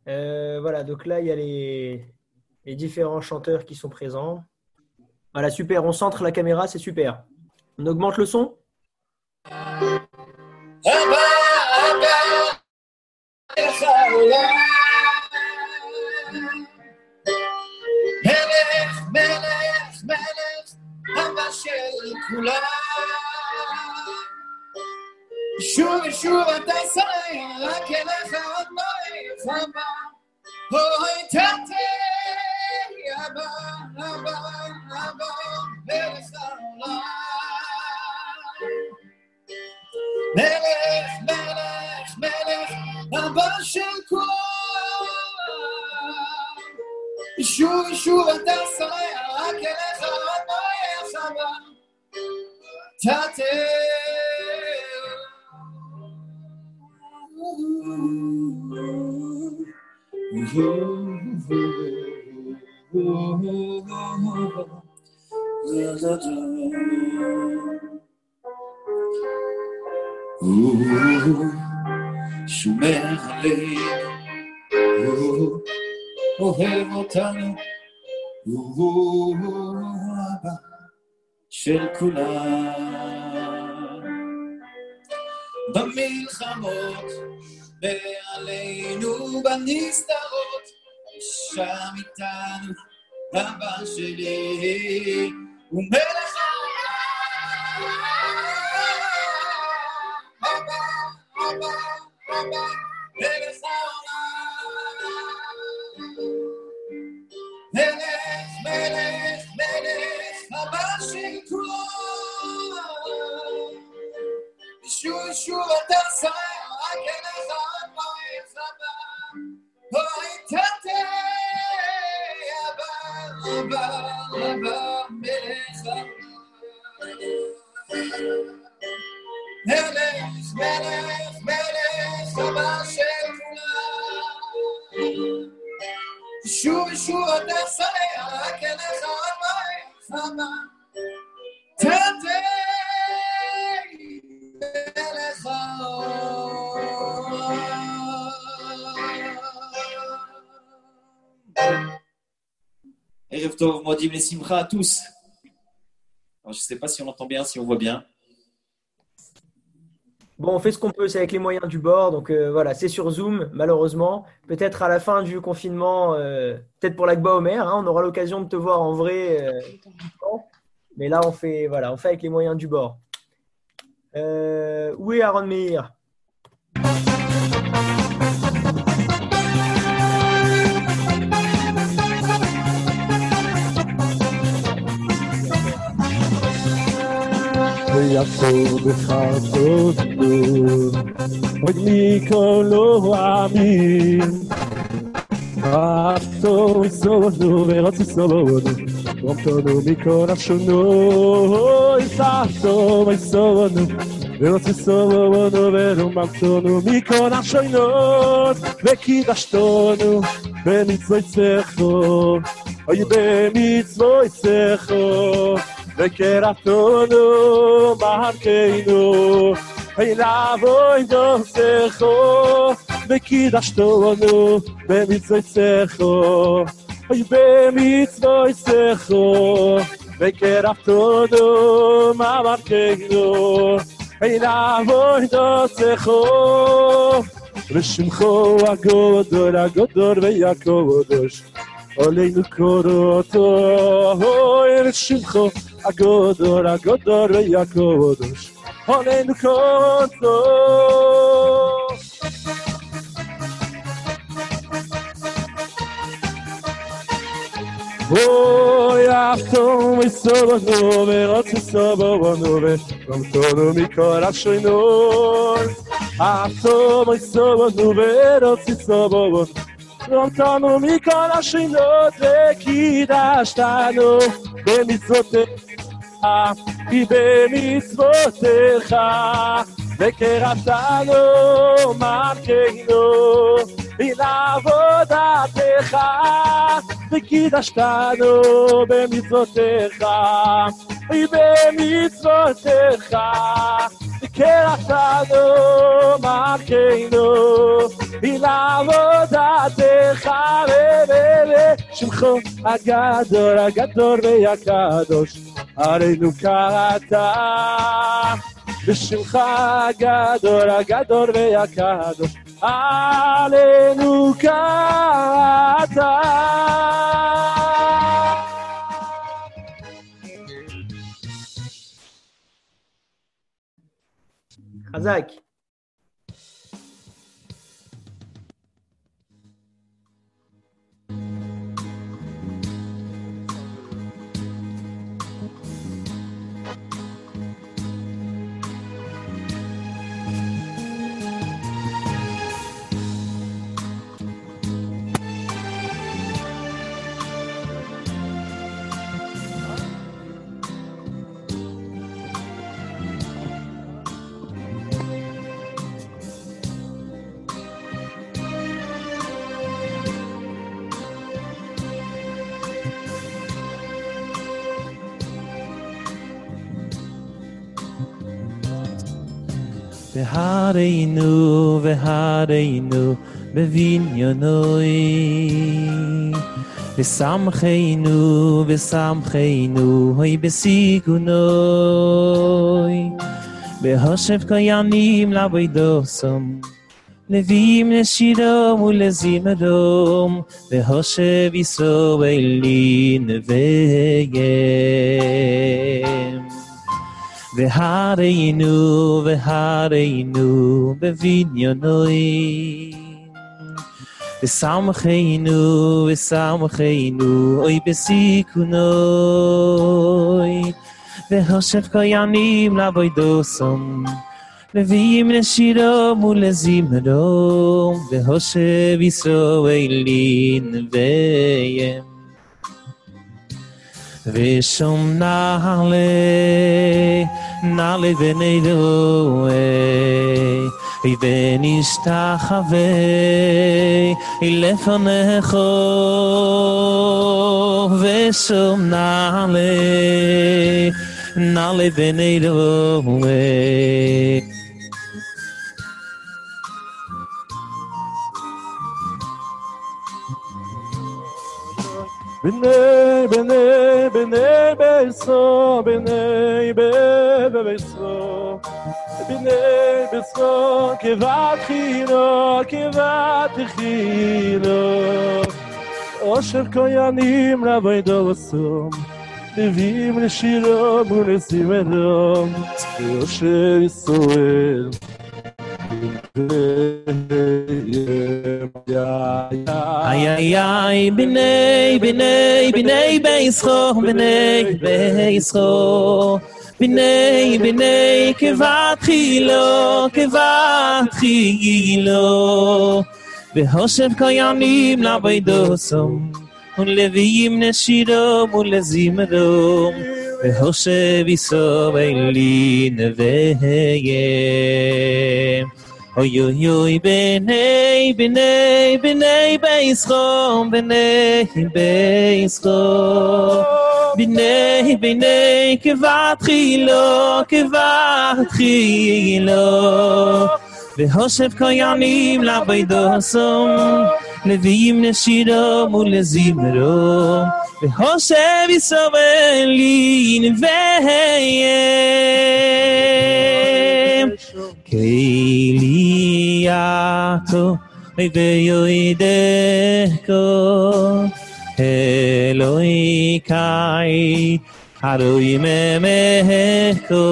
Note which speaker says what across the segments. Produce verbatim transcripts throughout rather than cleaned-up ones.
Speaker 1: Euh, voilà, donc là, il y a les, les différents chanteurs qui sont présents. Voilà, super, on centre la caméra, c'est super. On augmente le son?
Speaker 2: מלך, מלך, מלך, אבא של כולם. שוב ושוב אתה שונא, רק אליך עוד לא יחמה. אוי תתה, אבא, אבא, אבא, מלך העולם. מלך, מלך, מלך, אבא של כולם. שוב ושוב אתה שונא, רק אליך עוד לא יחמה. תתה. שומר עלינו, אוהב אותנו, הוא אבא של כולם. במלחמות ועלינו בנסתרות, שם איתנו אבא שלי הוא מלך העולם. אבא, אבא, אבא, מלך העולם. מלך, מלך, מלך, אבא של כולם. שוב שוב אתה שונא, רק אליך עוד לא יחמה. אוי תתה, אבא, אבא, אבא, מלך העולם. מלך, מלך, מלך, אבא של כולם. שוב ושוב אתה שונא, רק אליך עוד לא יחמה. תתה, מלך העולם. ערב טוב, מועדים לשמחה à tous. Alors, je ne sais pas si on entend bien, si on voit bien.
Speaker 1: Bon, on fait ce qu'on peut, c'est avec les moyens du bord. Donc euh, voilà, c'est sur Zoom, malheureusement. Peut-être à la fin du confinement, euh, peut-être pour l'Akba Omer, hein, on aura l'occasion de te voir en vrai. Euh, mais là, on fait, voilà, on fait avec les moyens du bord. Euh, où est Aaron Meir?
Speaker 3: ויעשו בחסות עוד מכל העמים עצו סובנו ורצו סובנו רומתנו מכל השונו יסעתו ויסובנו ורצו סובנו ורומתנו מכל השונות וקידשתנו במצוותיכו אוי במצוותיכו וקרבתנו מלכנו אליו דרכך וקידשתנו במצוותיך במצוותיך וקרבתנו מלכנו אליו דרכך ושמך הגדול הגדול והקדוש עלינו קורותו ושמך הגדול הגדול והקדוש עלינו קורותו. אוי אהבתו מסובנו ורוצה סובנו ורומתנו מכל השונות אהבתו מסובנו ורוצה סובנו רומתנו מכל השונות וקידשתנו במצוותיך כי במצוותיך וקרבתנו מלכנו לעבודתך וקידשתנו במצוותיך במצוותיך וקרבתנו מלכנו לעבודתך שמחו הגדול, הגדול והקדוש, עלינו קראת. בשמך הגדול, הגדול והקדוש, עלינו קראת.
Speaker 1: חזק.
Speaker 4: והרינו והרינו בבניונוי, ושמחנו ושמחנו הוי בסיגונוי, בהושב כהנים לעבודוסם, לוויים לשירם ולזמרם, בהושב ישראל נביהם. והרינו והרינו בבניונוי, ושמחנו ושמחנו אוי בסיכונוי, והושב כהנים לעבודוסם, לוויים לשירם ולזמרם, והושב ישראל נביהם. ושום נעלה, נעלה ונדוה, ונשתחווה לפניך, ושום נעלה, נעלה ונדוה.
Speaker 3: בני בני בני ביסו, בני בביסו, בני ביסו כבת חינו, כבת חינו, אושר כהנים לעבודוסם, לוויים לשירם ולזמרם, אושר ישראל
Speaker 4: ay ay ay bnei bnei bnei beischo bnei beischo bnei bnei kevat khilo kevat khilo behoshev koyanim la'avodosom uleviyim neshirom ulezimrom behoshev Yisrael neveyem. Oy oy oy bnei bnei bnei beischo bnei beischo bnei bnei kevat khilo kevat khilo vehoshev koyanim la'avodosom leviyim neshirom ulezimrom vehoshev Yisrael neveyem. Keliato veyoideko Eloi kai Haroi memeko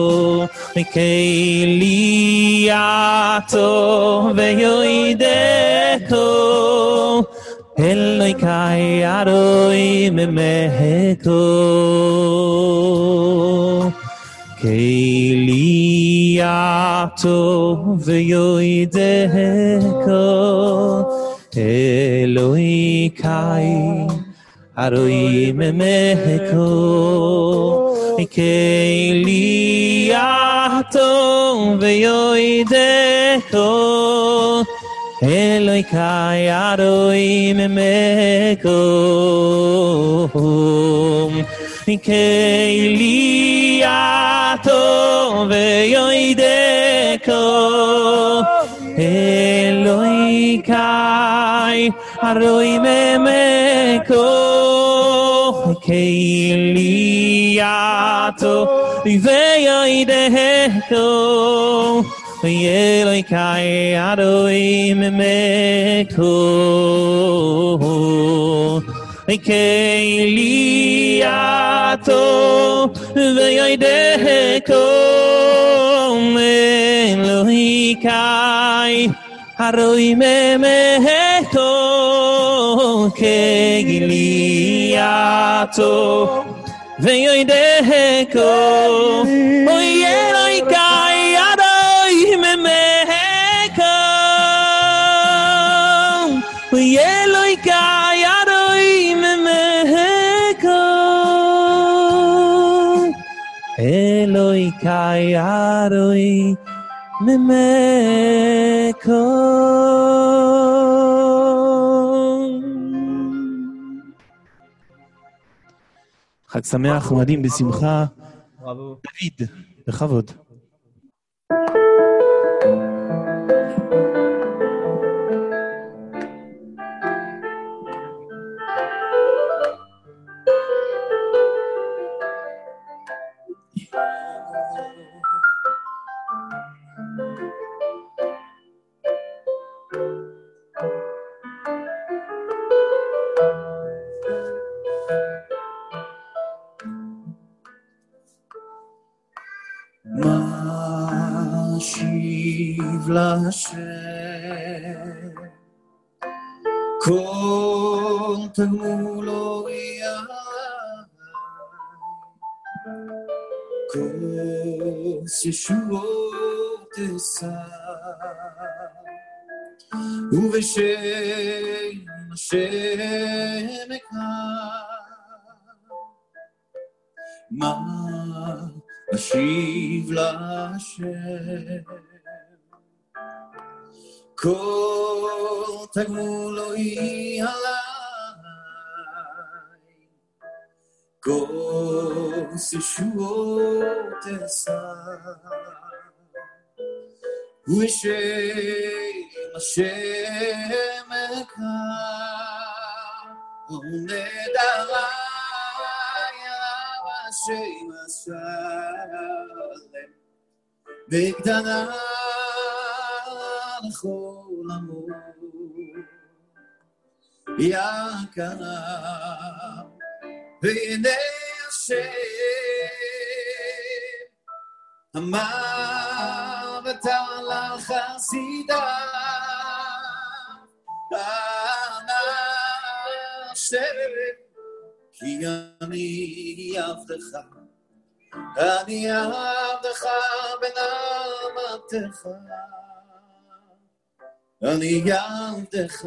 Speaker 4: Keliato veyoideko Eloi kai Haroi memeko Keliato veyoideko Eloi kai aroi memeko Keliato veyoideko Eloi kai aroi memeko Keliato veyoideko Eloi kai kai aroi memeko keiliato veyoideko Eloi kai aroi memeko keiliato veyoideko Eloi kai aroi memeko keiliato veyoideko Oy Eloi kai aroi memeko Oy Eloi kai aroi memeko Eloi kai aroi memeko חג שמח ומדהים בשמחה.
Speaker 1: Bravo.
Speaker 4: דוד, בכבוד.
Speaker 2: משיב להשם כל תגמולו יהיה כוס ישועות אשא ובשם השם אקרא מה אשיב להשם כל תגמולו יהיה עליי כוס ישועות אשא ובשם השם אקרא ונדע השם השלם בקטנה לכל עמו יקרה והנה השם המוות על חסידה אנא השם כי אני עבדך, אני עבדך בנעמתך, אני עבדך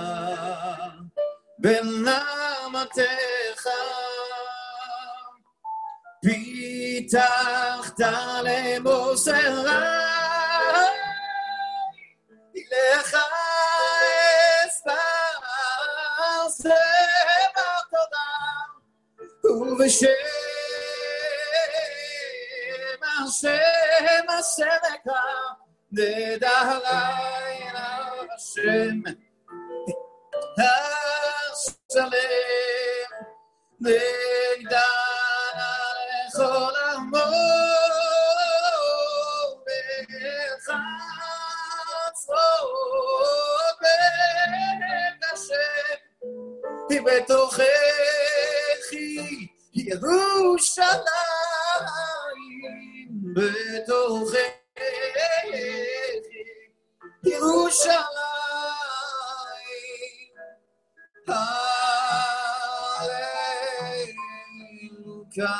Speaker 2: בנעמתך, פיתחת למוסרי, לך אספר ובשם השם אשר אקרא נדע לילה השם השלם נגדע לכל עמו בחצרות בית השם בתוככי ירושלים בתוככי ירושלים הללויה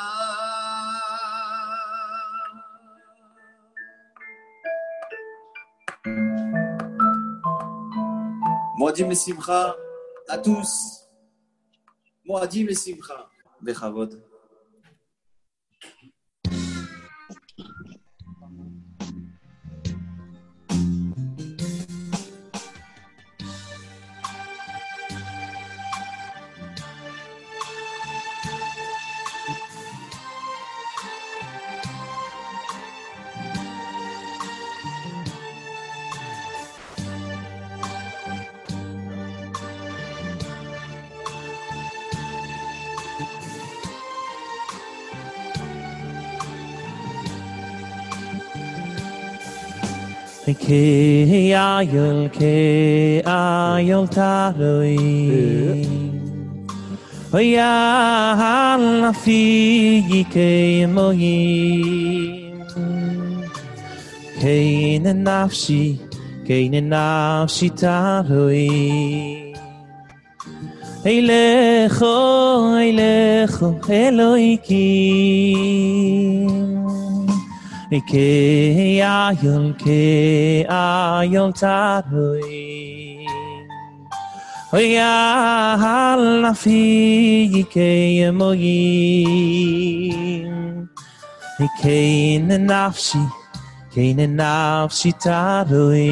Speaker 2: מועדים לשמחה à tous מועדים לשמחה בכבוד
Speaker 4: Ke ayol ke ayol taroi Oya la fi ke moyim Ke nafshi ke nafshi taroi Eilecho eilecho Eloikim Ke ayol ke ayol taroi Oya la fi ke moyim Ke nafshi ke nafshi taroi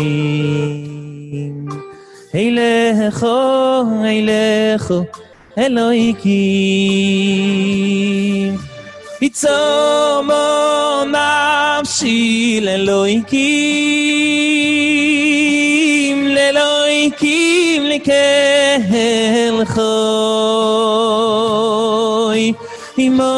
Speaker 4: Eilecho eilecho Eloikim Itzomo nafshi leloikim Leloikim lekel choy Imo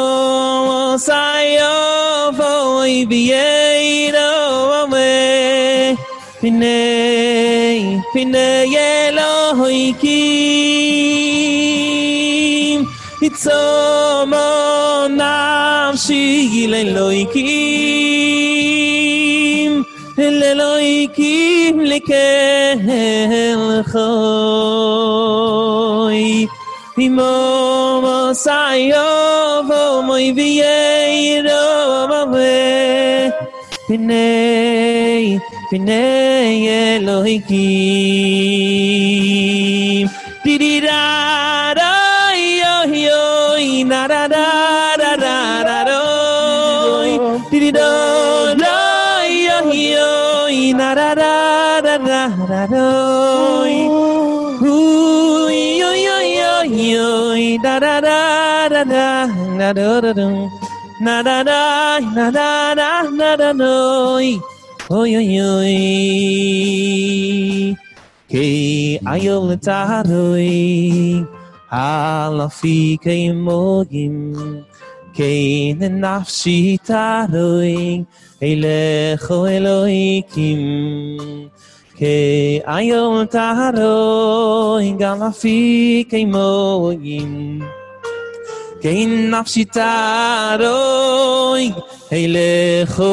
Speaker 4: sayovoy b'yeiro ame Pinei Pinei Eloikim Itzomo nafshi leloikim leloikim lekel choy Imo sayovo moy v'yeiro ame Pinei Pinei Elohikim Di-di-da-da Yo-yo Na-da-da-da-da-da-da-doy Di-di-da-da Yo-yo Na-da-da-da-da-da-da-doy Yo-yo-yo-yo Da-da-da-da-da-da-da-da-dum Na-da-da Na-da-da-da-da-doy Oy oy oy Ke ayol taroi Halafi ke mogim Ke nafshi taroi Eilecho Eloikim Ke ayol taroi Halafi ke mogim Ke nafshi taroi Eilecho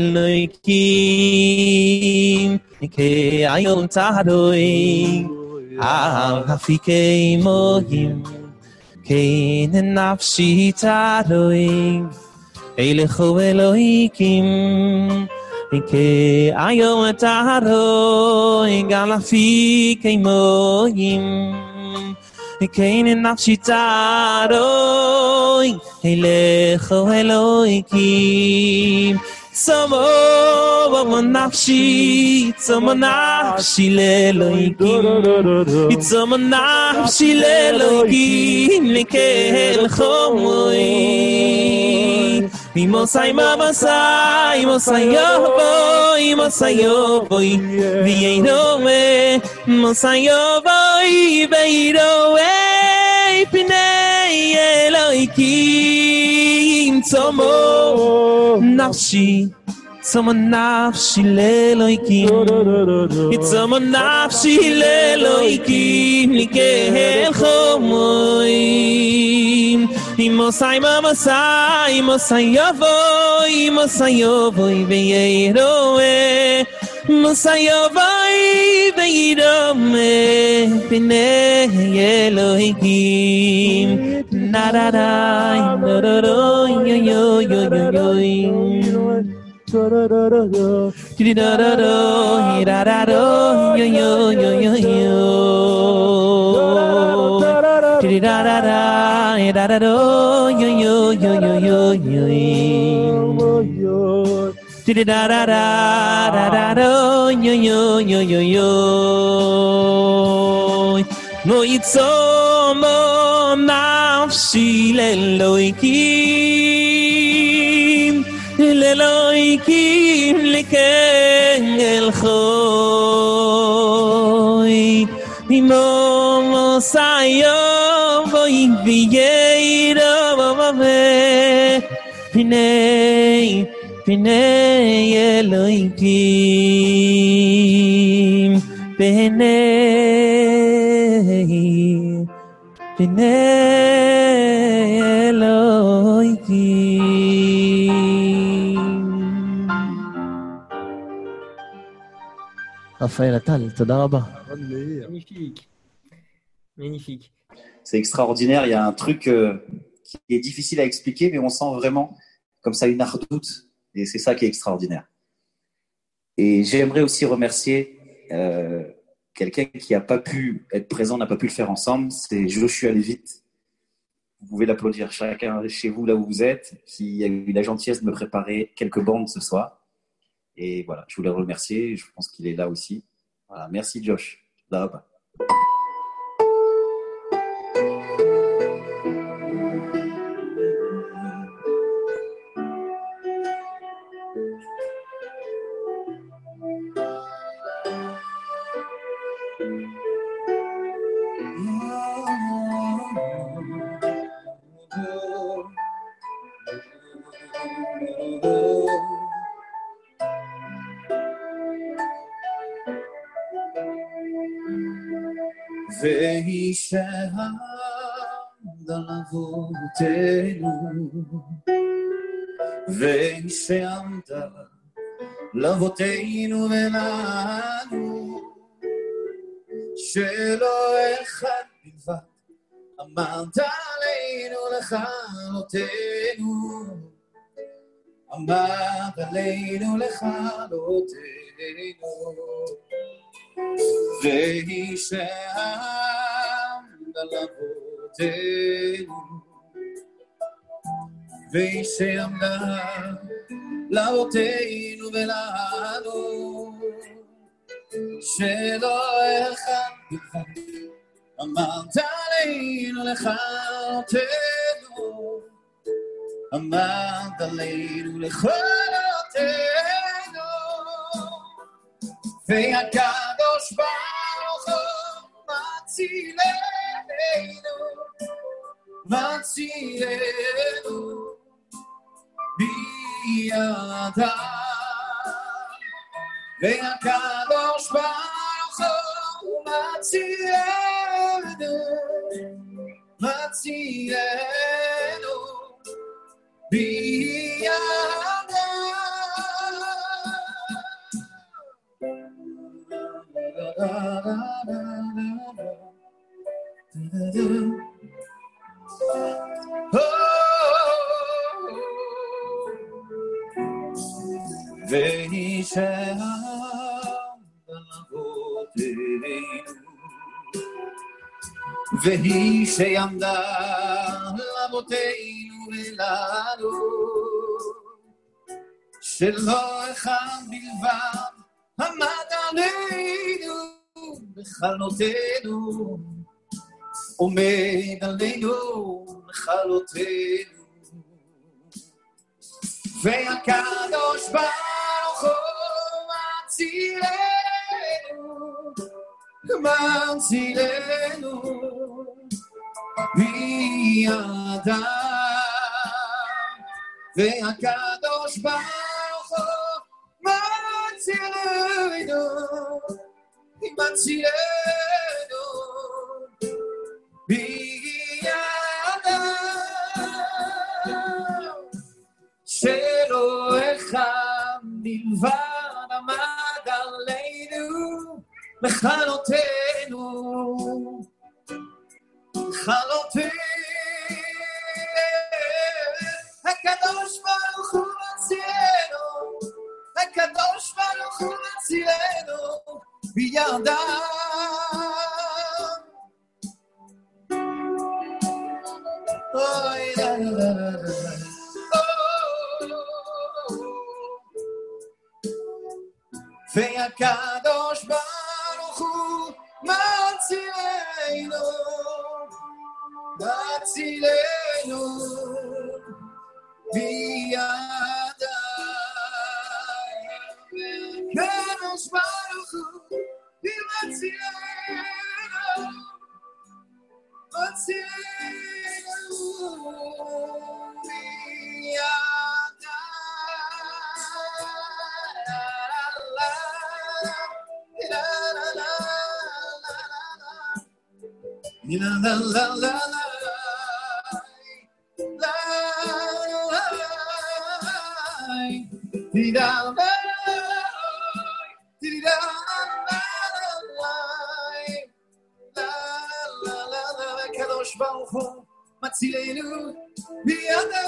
Speaker 4: Eloikim Ke ayol taroi Al hafike mogim Ke nafshi taroi Eilecho Eloikim Ke ayol taroi Al hafike mogim Ke nafshi taroi Eilecho Eloikim Tzomo nafshi Tzomo nafshi leloikim Tzomo nafshi leloikim Lekel chomoy Imosai mavasai Imosai yovoy Imosai yovoy V'yeirove Imosai yovoy V'yeirove Pinei Eloikim Tzomo nafshi Tzomo nafshi leloikim Tzomo nafshi leloikim Likel chomoy Imosai mamasai Imosai yovoy Imosai yovoy V'yeirove Imosai yovoy V'yeirove Pinei Elohikim Na-da-da Na-da-da Yo yo yo yo yo Di-di-da-da-da Da-da-da Yo yo yo yo yo Di-di-da-da-da Da-da-da Yo yo yo yo yo yo Di-di-da-da-da Da-da-da Yo yo yo yo yo No yitzomo nafshi leloikim leloikim lekel choy Imo sayovoy v'yeiro ame Pinei פני אלוהים, פני, פני אלוהים. רפאל עטל, תודה רבה.
Speaker 1: Magnifique. Magnifique.
Speaker 5: C'est extraordinaire. Il y a un truc euh, qui est difficile à expliquer, mais on sent vraiment comme ça une ardoute. Et c'est ça qui est extraordinaire. Et j'aimerais aussi remercier euh, quelqu'un qui n'a pas pu être présent, n'a pas pu le faire ensemble. C'est Joshua Levitt. Vous pouvez l'applaudir chacun chez vous, là où vous êtes, qui a eu la gentillesse de me préparer quelques bandes ce soir. Et voilà, je voulais le remercier. Je pense qu'il est là aussi. Voilà, merci Josh. Là-bas.
Speaker 2: והיא שעמדה לאבותינו, והיא שעמדה לאבותינו ולנו, שלא אחד בלבד עמד עלינו לכלותנו, עמד עלינו לכלותנו. והיא שעמדה לאבותינו, והיא שעמדה לאבותינו ולנו, שלא אחד בלבד עמד עלינו לכלותנו, עמד עלינו לכלותנו. והקדוש ברוך הוא מצילנו, מצילנו בידיו. והקדוש ברוך הוא מצילנו, מצילנו בידיו. והיא שעמדה לאבותינו, והיא שעמדה לאבותינו ולנו, שלא אחד בלבד עמד עלינו לכלותנו, עומד עלינו לכלותנו. והקדוש ברוך הוא מצילנו, מצילנו בידיו. והקדוש ברוך הוא מצילנו, מצילנו בידיו. שלא אחד בלבד עמד עלינו לכלותנו, לכלותנו. הקדוש ברוך הוא מצילנו, הקדוש ברוך הוא מצילנו בידיו. אוי לה לה לה לה. והקדוש ברוך הוא מצילנו, מצילנו בידיו. והקדוש ברוך הוא מצילנו, מצילנו בידיו. La la la la la la Dida la Dida la la la la Kadosh Baruch Hu Matzilenu Biyada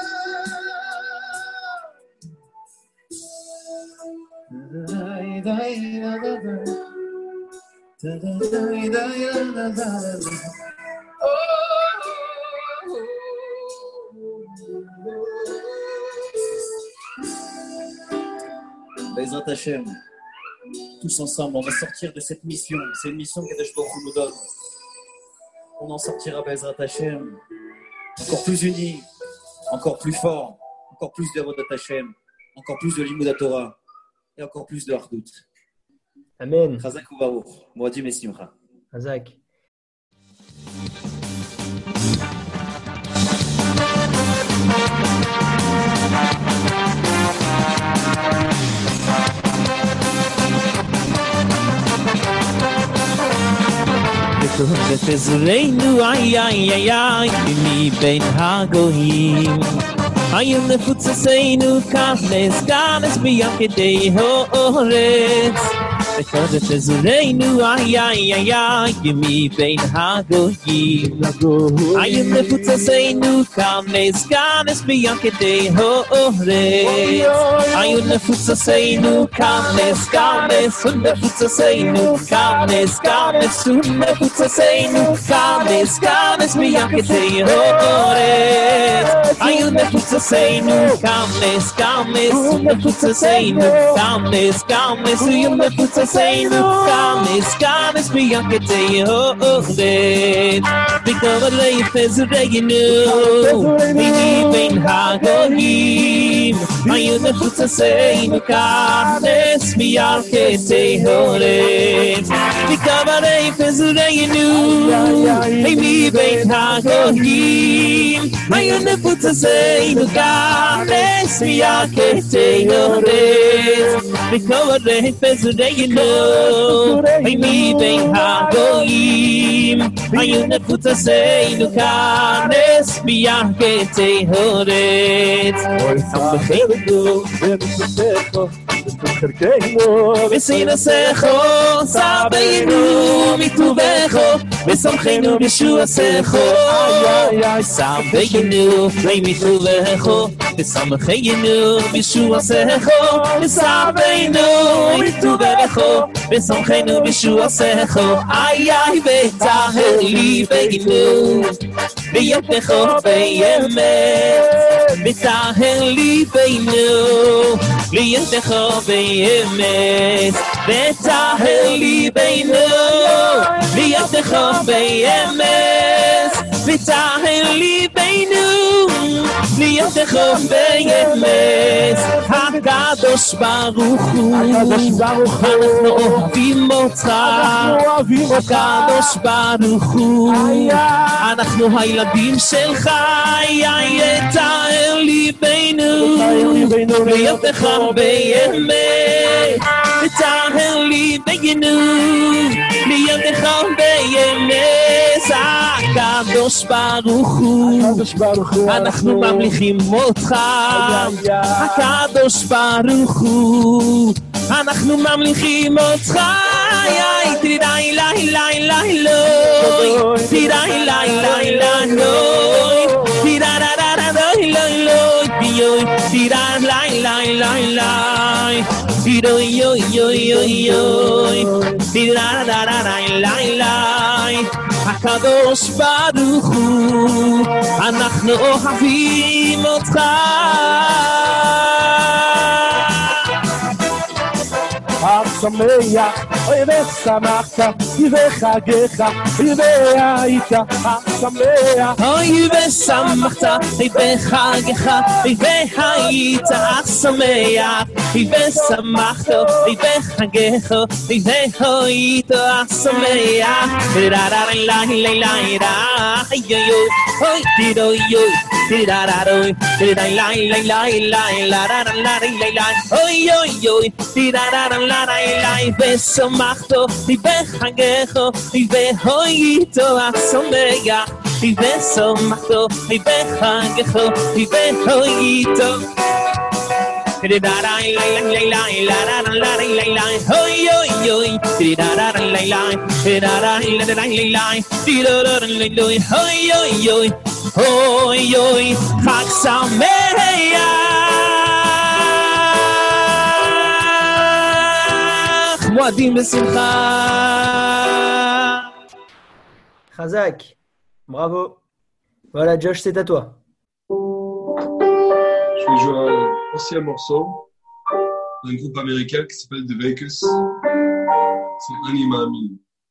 Speaker 5: Bezrat Hashem, tous ensemble, on va sortir de cette mission. C'est une mission que Kadosh Baruch Hu nous donne. On en sortira Bezrat Hashem, encore plus unis, encore plus forts, encore plus de Avodat Hashem, encore plus de Limud Torah et encore plus de Ardout.
Speaker 1: Amen.
Speaker 5: Chazak ou Baruch, Moadim et Simcha.
Speaker 1: Chazak.
Speaker 4: ותזרנו איי איי איי איי מבין הגויים היום נפוצצנו כנס כנס בים כדי האורץ ותזרנו איי איי איי איי מבין הגויים היום נפוצצנו כנס כנס בים כדי האורץ היום נפוצצנו כנס כנס ונפוצצנו כנס כנס ונפוצצנו כנס כנס בים כדי האורץ היום נפוצצנו כנס כנס ונפוצצנו כנס כנס היום נפוצצנו כנס כנס בים כדי האורץ וכבר לפזרנו מבין הגויים היום נפוצצנו כנס בים כדי האורץ וכבר לפזרנו מבין הגויים היום נפוצצנו כנס בים כדי האורץ וכבר לפזרנו מבין הגויים היום נפוצצנו כנס בים כדי האורץ שמחנו
Speaker 3: ונשמחו וחלקנו
Speaker 4: ושנשכו סבינו מטובחו ושמחנו בשועשכו סבינו מטובחו ושמחנו בשועשכו סבינו מטובחו ושמחנו בשועשכו איי איי ותהל ליבנו בידך באמת ותהל ליבנו בידך באמת ותהל ליבנו בידך באמת ותהל ליבנו בידך באמת הקדוש ברוך הוא אנחנו אוהבים אותך הקדוש ברוך הוא אנחנו הילדים שלך תהל ליבנו בידך באמת ותהל ליבנו בידך באמת הקדוש ברוך הוא אנחנו ממליכים אותך הקדוש ברוך הוא אנחנו ממליכים אותך תיראי לי לי לי לא תיראי לי לי לי תיראי לי לי תיראי לי לי לי לי תיראי יוי יוי יוי יוי תיראי לי לי הקדוש ברוך הוא אנחנו אוהבים אותך
Speaker 3: שמח, אוי ושמחת, ובחגיך, ובהיית שמח
Speaker 4: אוי ושמחת, אוי בחגך, אוי והיית אך שמח, אוי ושמחת, אוי בחגך, אוי והיית אך שמח. לה לה לה לה לה לה, אוי אוי דידוי אוי, דידדוי, דידי לה לה לה לה לה לה לה לה לה, אוי אוי אוי, דידדה לה לה לה, ושמחת, אוי בחגך, אוי והיית אך שמח. ושמחתו, בחגך, והיית. אוי אוי אוי, אוי אוי אוי, אוי אוי, חג שמח. מועדים בשמחה.
Speaker 1: Khazak, bravo. Voilà, Josh, c'est à toi.
Speaker 6: Je vais jouer un ancien morceau d'un groupe américain qui s'appelle The Vegas. C'est Anima Amin.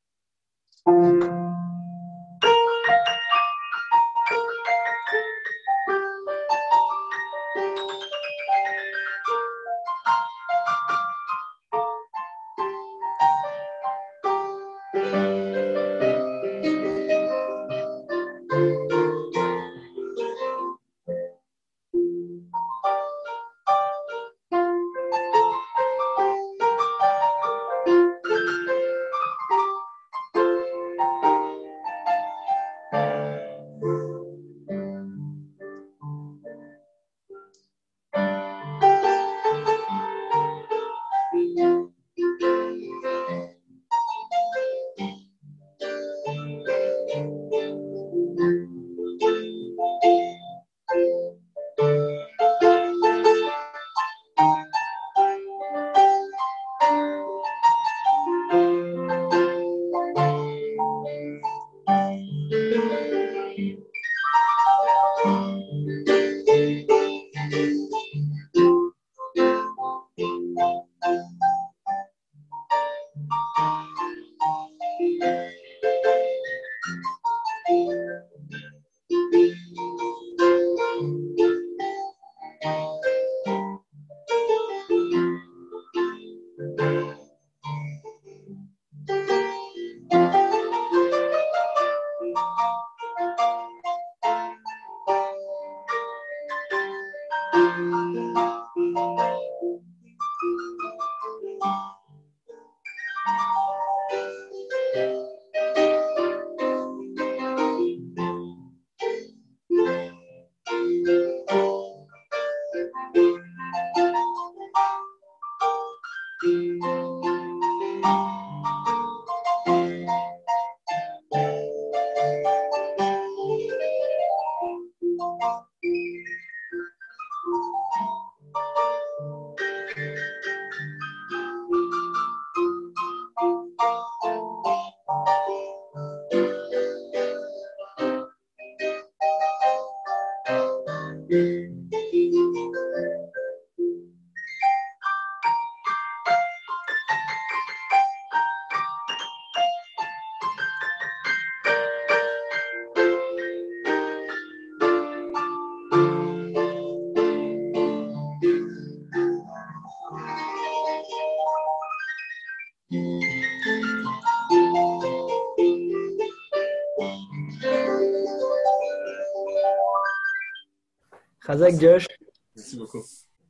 Speaker 1: Khazak, Josh.
Speaker 6: Merci beaucoup.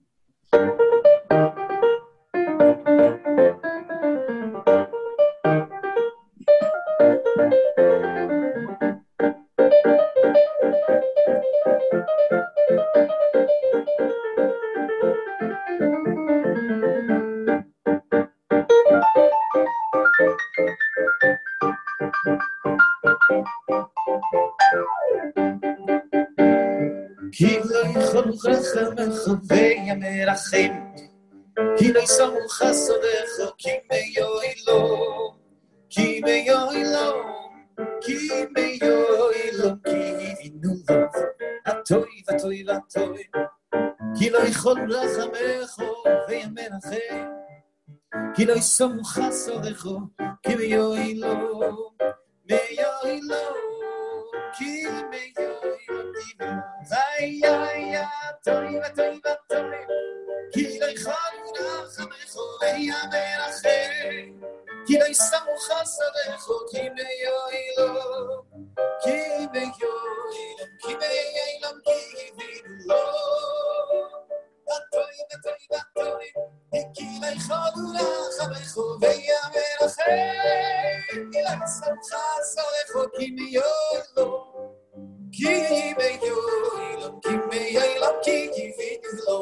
Speaker 2: כי לא יכול רחמך וימרחם, כי לא ישמו חסדך, כי מיועי לו, כי מיועי לו, כי מיועי לו, כי הבינו לו, הטוי וטוי וטוי, כי לא יכול רחמך וימרחם, כי לא ישמו חסדך, כי מיועי לו, מיועי לו, כי ya ya toy va toy va toy ki lo khalna khamkho ya merache ki lo samucha sadecho ki me yoilo ki me yoilo ki me yoilo ki lo toy va toy va toy ki lo khalna khamkho ya merache ki lo samucha sadecho ki me yoilo ki me yoilo ki me yoilo ki lo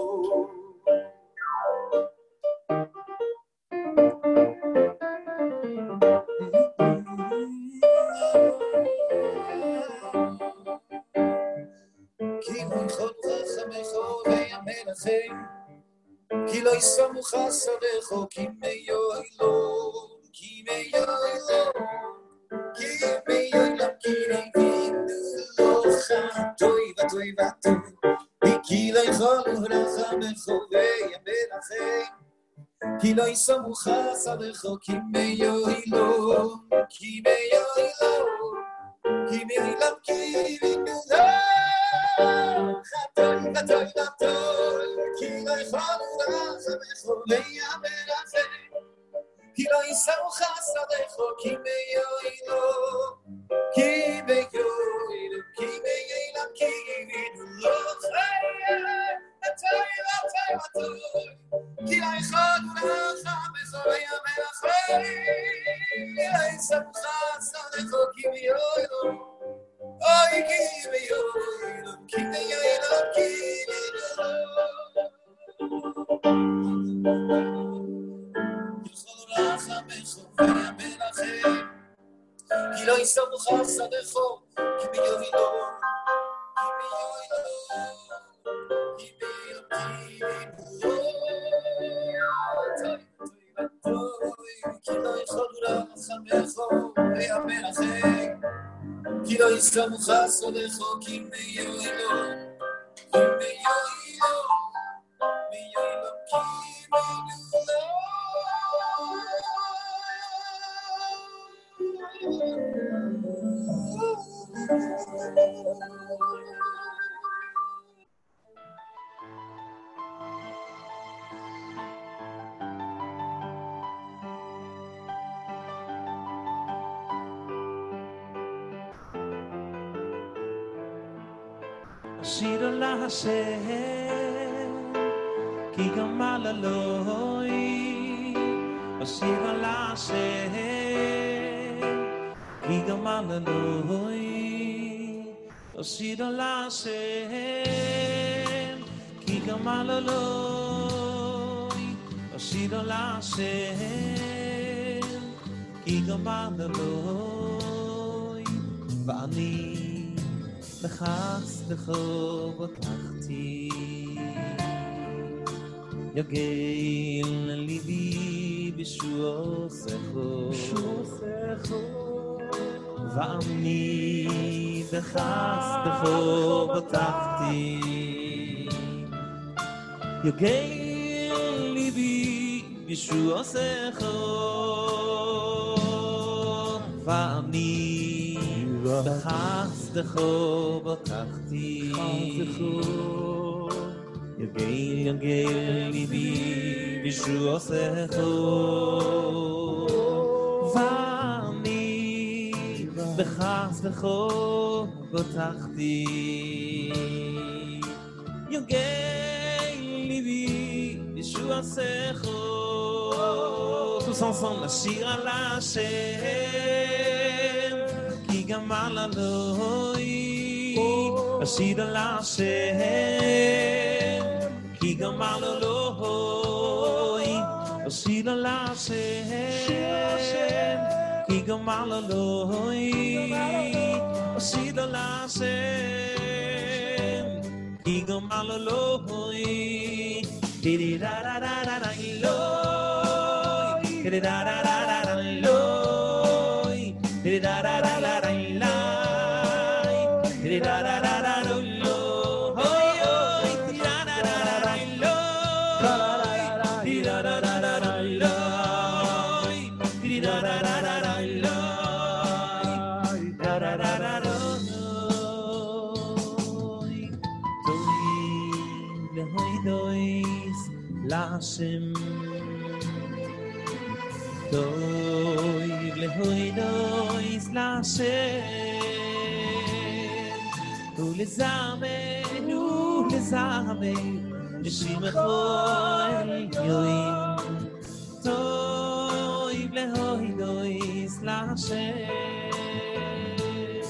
Speaker 2: ki lo isamucha sadecho ki me yoilo ki me yoilo ki me yoilo ki me yoilo toy va toy va toy ki lo khalna khamkho ya merache ki lo isamucha sadecho ki me yoilo ki me yoilo ki me yoilo ki me yoilo toy va toy va toy ki lo khalna khamkho ya merache ki lo isamucha sadecho ki me yoilo ki me yoilo ki me yoilo ki me yoilo toy va toy va toy ki lo khalna khamkho ya merache ki lo isamucha sadecho ki me yoilo Ay, ki me yoilo, ki me yoilo, ki me yoilo. Ki lo isamucha sadecho, ki me yoilo, ki me yoilo, ki me yoilo, ki lo khalna khamkho ya merache ki lo isamucha sadecho ki me yoilo ki me yoilo me yoilo ki me
Speaker 4: Shira la Hashem, ki gamal aloi. Shira la Hashem, ki gamal aloi. Shira la Hashem, ki gamal aloi. Shira la Hashem, ki gamal aloi. Va'ani בחסדךו בטחתי יגל ליבי בשועותיכו ואני בחסדךו בטחתי יגל ליבי בשועותיכו ואני בחסדךו בטחתי יגל יגל ליבי בשועותיכו ואני בחסדךו בטחתי יגל ליבי בשועותיכו tous ensemble נשיר על השם כי גמל אלוהי אשיר על השם כי גמל אלוהי אשיר על השם כי גמל אלוהי אשיר על השם כי גמל אלוהי די דה דה דה דה אלוהי די דה דה דה דה אלוהי די דה דה דה דה אלוהי די דה דה דה דה Lashem Toiv lehoidois Lashem Ulezamenu Ulezamenu Nishimecho El Yoim Toiv lehoidois Lashem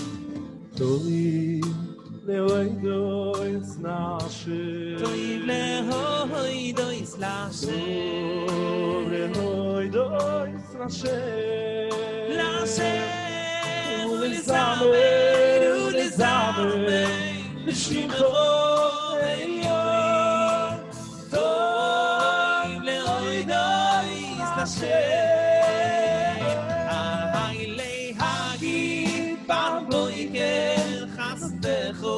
Speaker 3: Toiv lehoidois Lashem
Speaker 4: Toiv lehoidois Lashem
Speaker 3: Toiv lehoidois Lashem
Speaker 4: Lashem
Speaker 3: Ulezamenu Ulezamenu Nishimecho El Yoim
Speaker 4: Toiv lehoidois Lashem Haile hagid ba'boiker chasdecho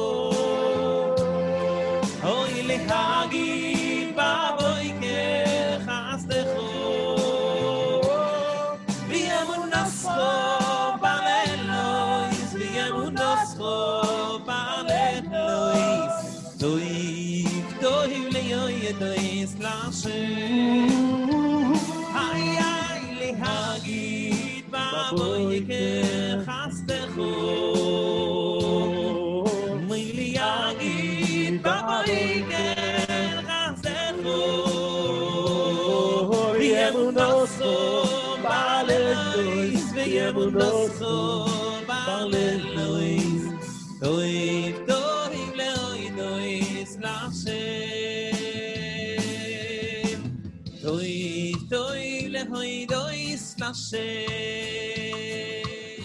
Speaker 4: Haile hagid ba'boiker chasdecho V'yemunascho ba'lelois V'yemunascho ba'lelois Toiv, toiv lehoidois Lashem Ay, ay, lehagid ba'boiker chasdecho Moy lehagid ba'boiker chasdecho V'yemunascho ba'lelois V'yemunascho ba'lelois Toiv, toiv lehoidois Lashem Toiv, toiv lehoidois Lashem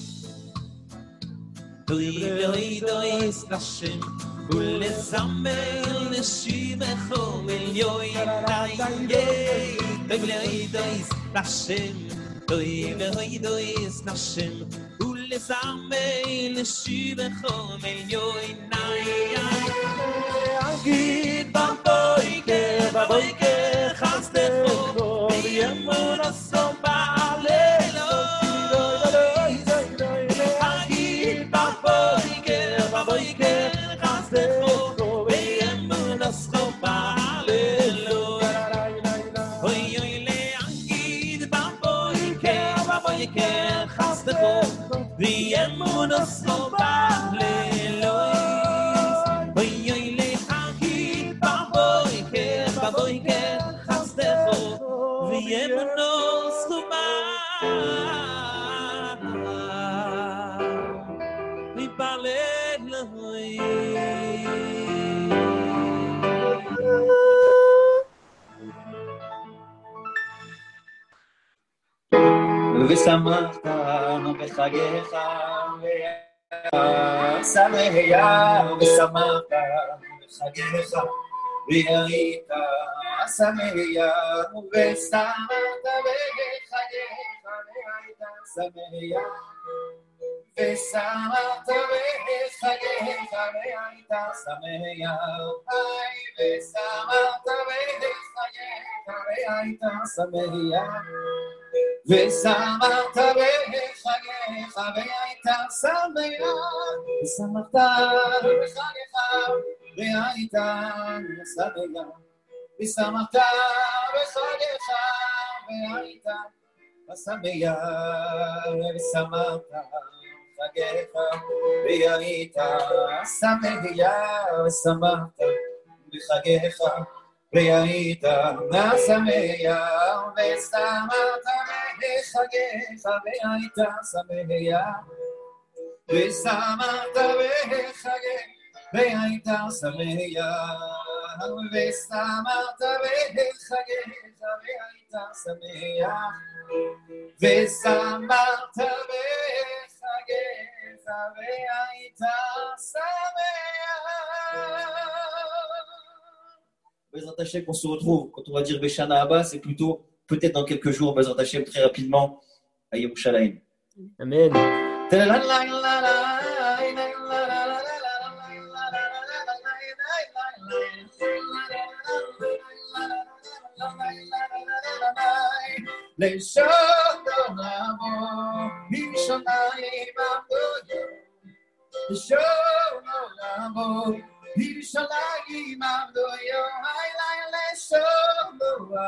Speaker 4: Toiv lehoidois Lashem Ulezamer neshimecho elyoim nayeh Toiv lehoidois Lashem Toiv lehoidois Lashem Ulezamer neshimecho elyoim nayeh Agid ba'boiker ba'boiker chasdecho V'yemunascho ba'lelois Agid ba'boiker ba'boiker chasdecho V'yemunascho ba'lelois Oy oy le'agid ba'boiker ba'boiker chasdecho V'yemunascho ba'lelois Oy oy le'agid ba'boiker ba'boiker chasdecho V'yemunascho
Speaker 5: ושמחת בחגיך שמח ושמחת בחגיך והיית שמח ושמחת בחגיך והיית שמח ושמחת בחגיך והיית שמח ושמחת בחגיך והיית שמח ושמחת בחגיך והיית שמח ושמחת בחגיך והיית שמח ושמחת בחגיך והיית שמח ושמחת בחגיך והיית שמח ושמחת בחגיך והיית שמח ושמחת בחגיך והיית שמח ושמחת בחגיך והיית שמח ושמחת בחגיך והיית שמח ושמחת בחגיך והיית שמח. Bezrat Hashem, qu'on se retrouve quand on va dire Beshana Abba, c'est plutôt peut-être dans quelques jours, Bezrat Hashem, très rapidement, à Yerushalayim.
Speaker 1: Amen.
Speaker 5: Yerushalayim, Abdo Yo, Hay Lai Lesho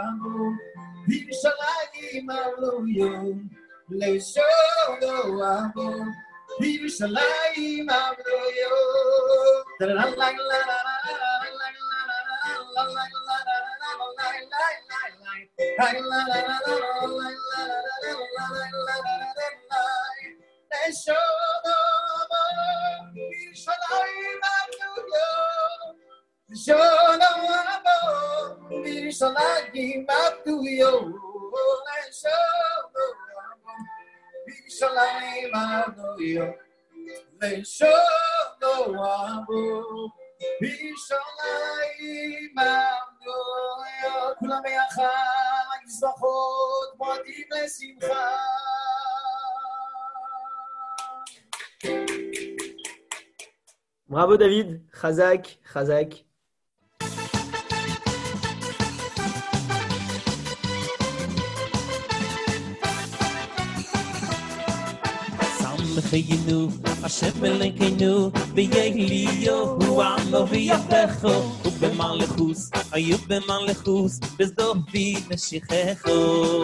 Speaker 2: amo, Yerushalayim avluyo, leshono amo, Yerushalayim avluyo. La la la la la la la בירושלים המנויה, כולם ביחד, מזבחות מועדים לשמחה.
Speaker 1: Bravo David, Chazak, Chazak.
Speaker 4: Samchayinu, Hashem Elokeinu, v'yehliyo hu amo v'yapecho, u'b'malechus, ayu b'malechus, b'zdovi v'shichecho.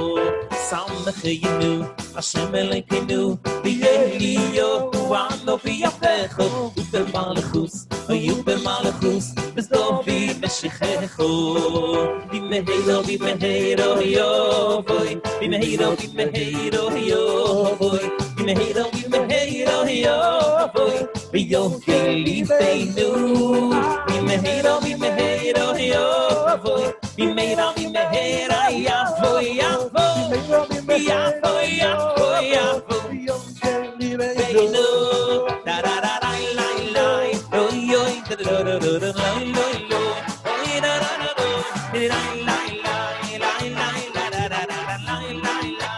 Speaker 4: Samchayinu, Hashem Elokeinu, v'yehliyo hu amo v'yapecho, u'b'malechus, ayu b'malechus, b'zdovi v'shichecho. B'meheiro, b'meheiro, yo boy, b'meheiro, b'meheiro, yo boy. B'meheiro, b'meheiro, yo boy, v'yo gelifeinu. B'meheiro, b'meheiro, yo boy, b'meheiro, b'meheiro, ya boy, ya boy, ya boy, ya boy, ya boy, v'yo gelifeinu. Da da da da la la, yo yo, da da da da da la la la, oh da da da da, la la la, la la la da da da da la la la.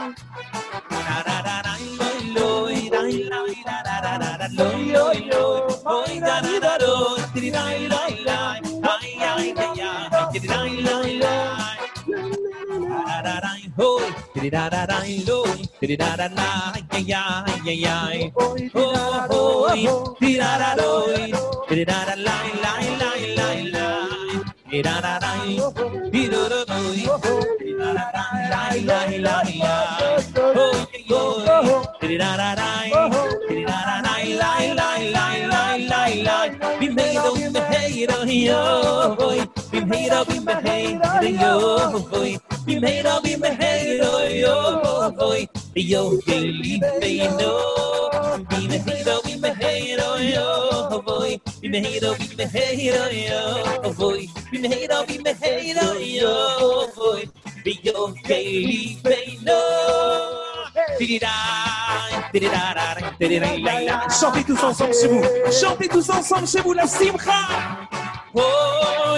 Speaker 4: Da da da da lo da da da da da lo yo yo oi da da da do di da la la ai ai ai di da la la da da da ho di da da da lo di da da la ai ai ai ho ho di da da do di da da la la la la la di da da da di do do di da da da la la la la ho yo di da da da di da da da la la la la la la b'meheiro b'meheiro yo boy b'meheiro b'meheiro yo boy b'meheiro b'meheiro yo boy yo gelifeinu b'meheiro b'meheiro yo boy b'meheiro b'meheiro yo boy b'meheiro b'meheiro yo boy yo gelifeinu.
Speaker 3: Chantez tous ensemble chez vous. Chantez tous ensemble chez vous la simcha.
Speaker 4: Oh,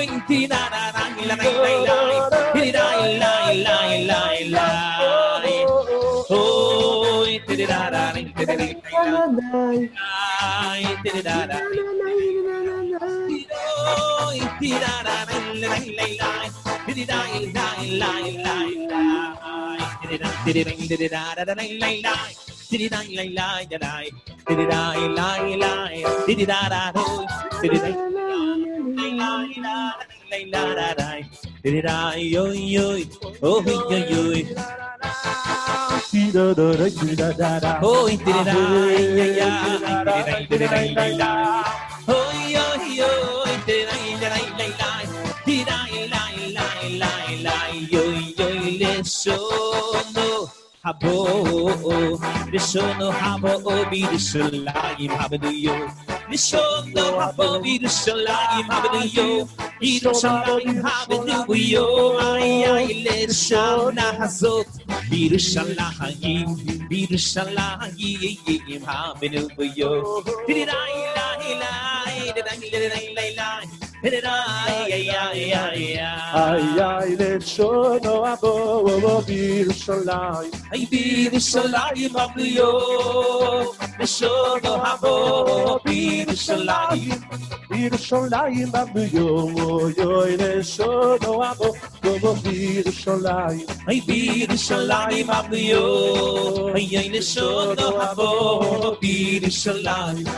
Speaker 4: Habo, Rishono habo Yerushalayim habeduyo. Rishono habo Yerushalayim habeduyo. Yerushalayim habeduyo. Ay ay leshona hazot. Yerushalayim, Yerushalayim habeduyo. Dirai lai lai, dirai lai lai lai. Ay ay ay ay
Speaker 3: ay ay leshono abo Yerushalayim
Speaker 4: ay Yerushalayim avluyo leshono abo Yerushalayim
Speaker 3: Yerushalayim avluyo yo leshono abo Yerushalayim
Speaker 4: ay Yerushalayim avluyo ay ay leshono abo Yerushalayim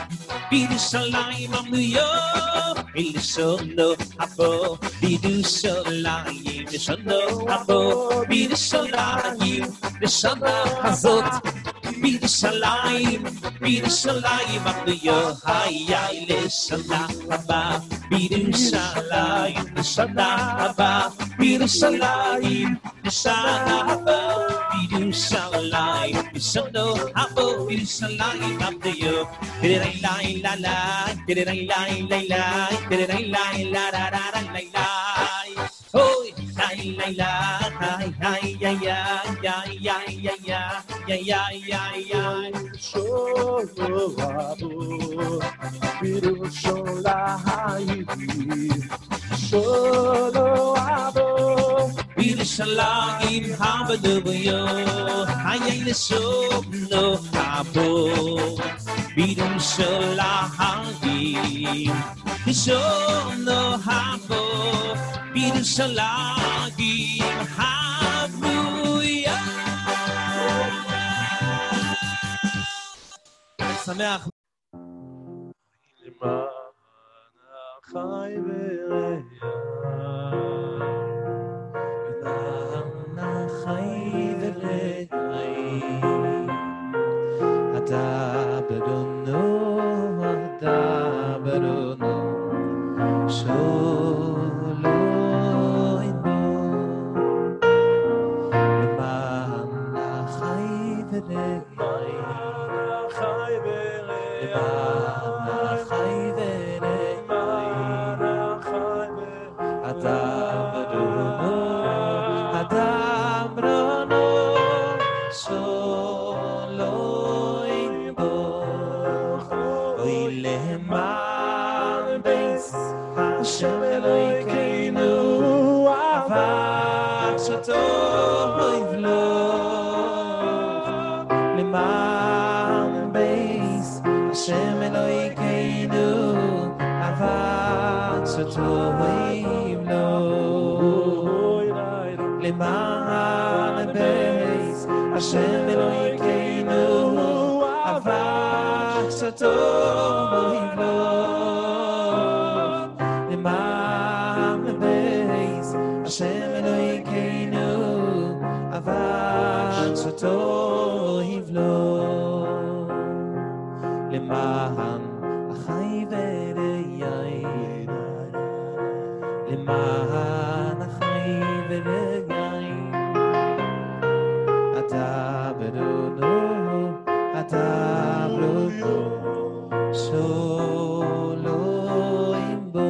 Speaker 4: בירושלים עמדויו, לשונו הבו, בירושלים לשונו הבו, בירושלים לשנה הזאת, בירושלים, בירושלים עמדויו, היי לשנה הבאה, בירושלים לשנה הבאה, בירושלים לשנה הבאה, בירושלים לשונו הבו, בירושלים עמדויו, לילה לילה לילה לילה לילה לילה לילה לילה Hoy, ay, la, la, ay, ay, ay, ay, ay, ay, ay, ay, ay, ay, ay.
Speaker 3: Sholo abo, Birushalayim. Sholo abo,
Speaker 4: Birushalayim habaduyo, ay, ay, lesomno abo. Birushalayim, lesomno abo. Birushalayim habuya. Sameach.
Speaker 3: Chai ve'reya,
Speaker 4: Chai ve'reya, Ata bedono, Ata bedono, Sholo imo, Lemana chai ve'reya,
Speaker 3: Chai ve'reya,
Speaker 4: Lemana chai ve'reya, Adam bedono, Adam bedono, Sholo imo, Oy leman beis Hashem Elokeinu, Avak shatov loivlo, leman beis Hashem Elokeinu, Avak shatov loivlo, leman beis Hashem Elokeinu, Avak shatov loivlo. Hashem Elokeinu, Avad Shatov Lo, Leman Achai ve'Reyai, Leman Achai ve'Reyai, Ata bedono, Ata bedono, Sholo imbo.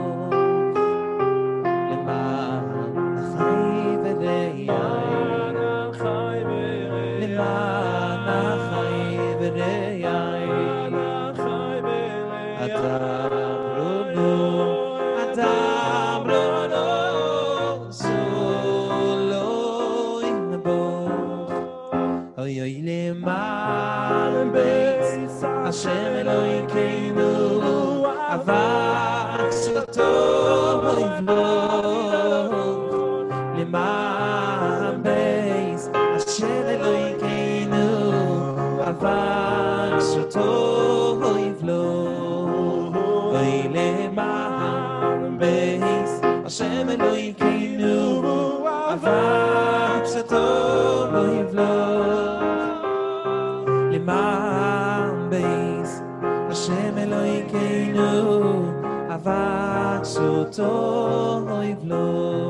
Speaker 4: Hashem Elokeinu, Avak shatov loivlo, leman beis Hashem Elokeinu, Avak shatov loivlo, oy leman beis Hashem Elokeinu, Avak shatov loivlo, leman beis Hashem Elokeinu, Avak shatov loivlo.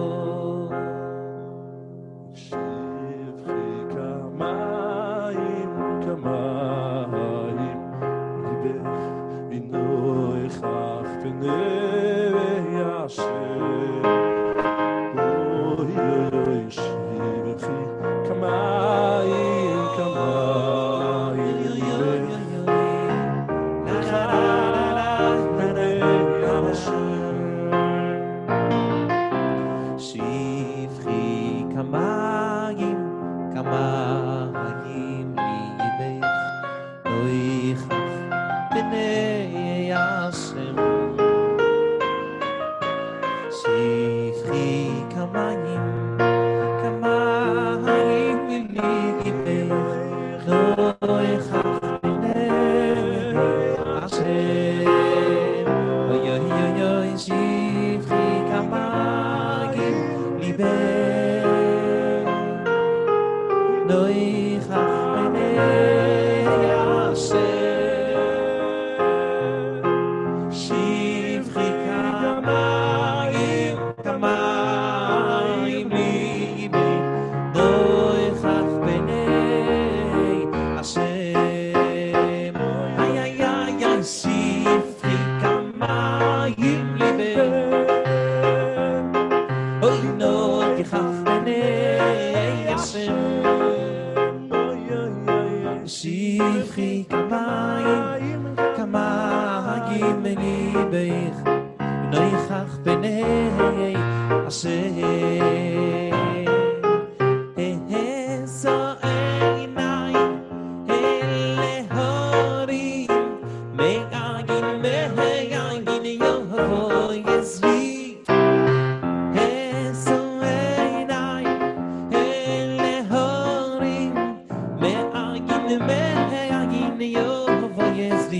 Speaker 3: Shivchi kamayim, kamayim, libech v'noichach p'nei Hashem. Oy, oy, oy, shivchi kamayim, kamayim, libech
Speaker 4: Shivchi kamayim, kamayim libech noichach b'nei Hashem. Shivchi kamayim, kamayim libech noichach b'nei Hashem. מליבך נויכח פני השם אשא עיניים אל ההרים מאגין מאגין יבוא יזרי אשא עיניים אל ההרים מאגין מאגין יבוא יזרי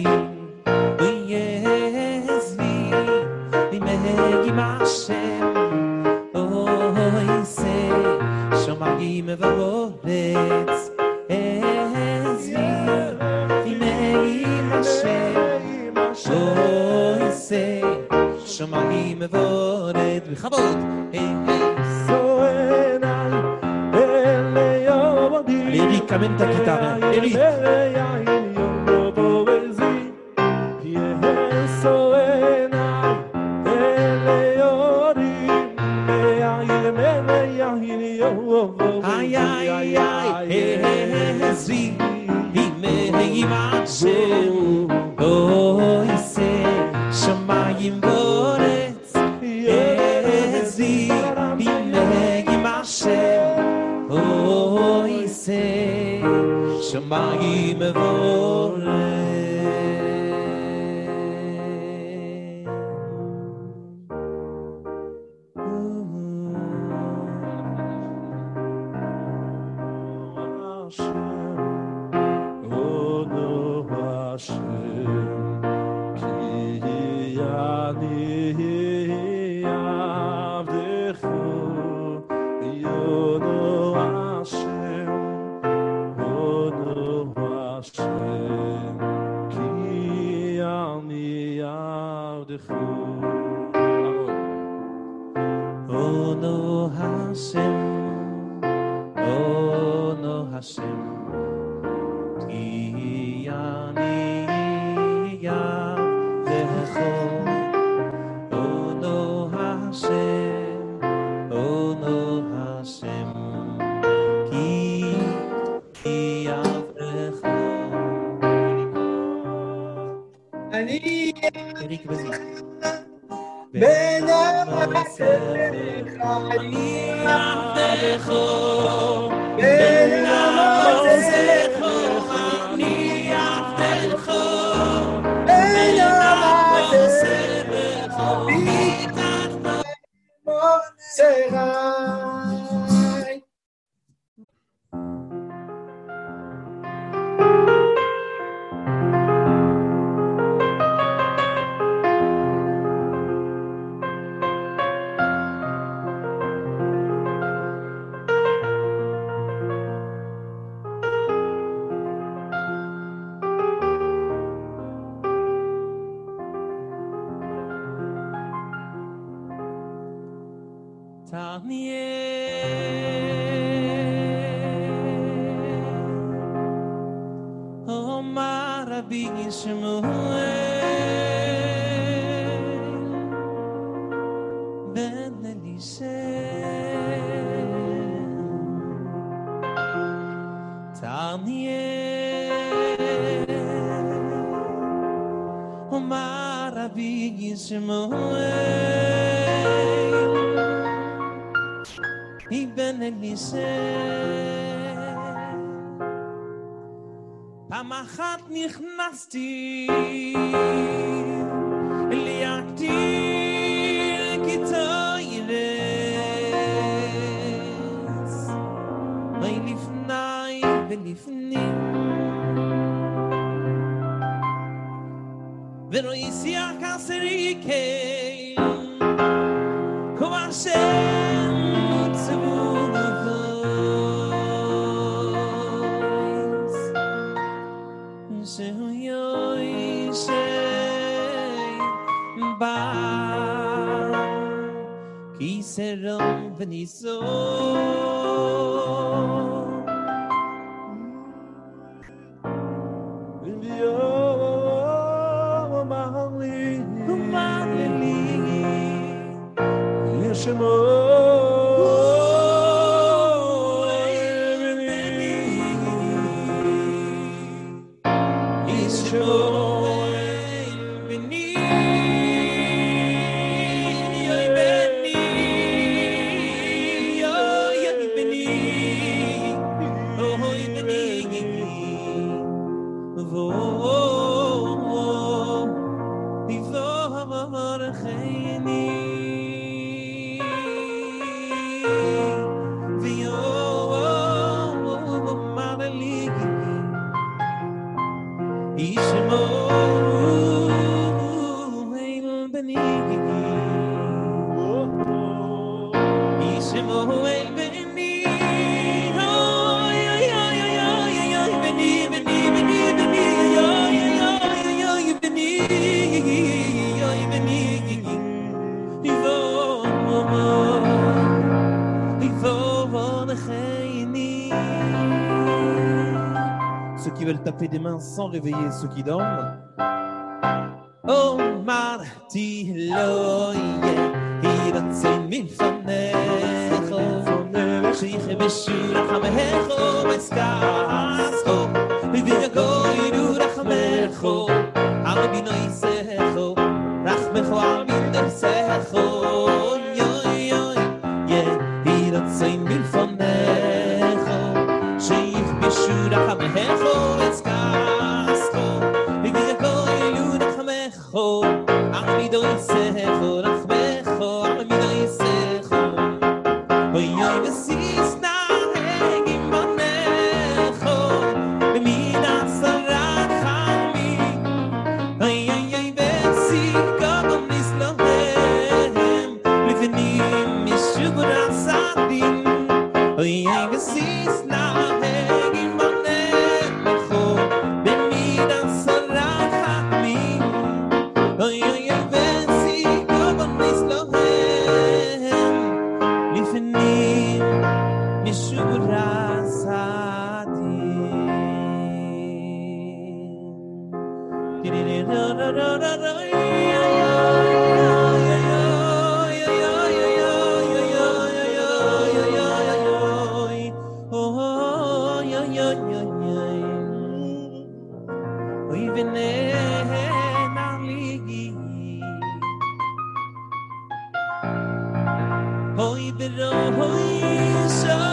Speaker 4: Shomagim v'voretz ezri V'meim Hashem Oisei Shomagim v'voretz B'chavod Eric, amène ta guitare Eric Ay, ay, ay, Ezri, V'meim Hashem, Oisei, Shamayim v'oretz, Ezri, V'meim Hashem, Oisei, Shamayim v'oretz. Ono Hashem, Ono Hashem, Ki ani yavdecho. Ono Hashem, Ono Hashem, Ki yavdecho.
Speaker 1: Ani
Speaker 4: Eric, vas-y.
Speaker 1: Ben Ani Avdecho Ben Avdecho Ani Avdecho Ben Avdecho Bitach Serai
Speaker 4: Taniel Omar Rabbi Shmuel Ben Elisha Taniel Omar Rabbi Shmuel Ben Elisha פעם אחת נכנסתי ליעקתי כיתה ילס אי לפני ולפנים ורואי שיח כסרי כן כבר שם צבור Shehoyoi shei ba kiserom v'niso v'yom omali omali yeshemo Show me taper des mains sans réveiller ceux qui dorment. Oh Marty Loye, Hiratzoin milfanecho, Shiche Beshu Rachamecho, Meskasko, Viviagoiru Rachamecho, Amabino Isecho, Rachmecho Amindesecho, Yoy Yoy, Ye, Hiratzoin milfanecho, Shiche Beshu Rachamecho, Meskasko, Viviagoiru Rachamecho, Amabino Isecho, Rachmecho, Amabino Isecho, Oy Yoy Vesis na Hegim Banecho, Bemina Sarachami, Oy Oy Oy Vesis Gagom Nislohem, Lifinim Mishubur Asadim, Oy Oy Vesis na Hegim Banecho, Bemina Sarachami, Oy Oy Oy Vesis Gagom Nislohem, Lifinim Mishubur Hoy pero hoy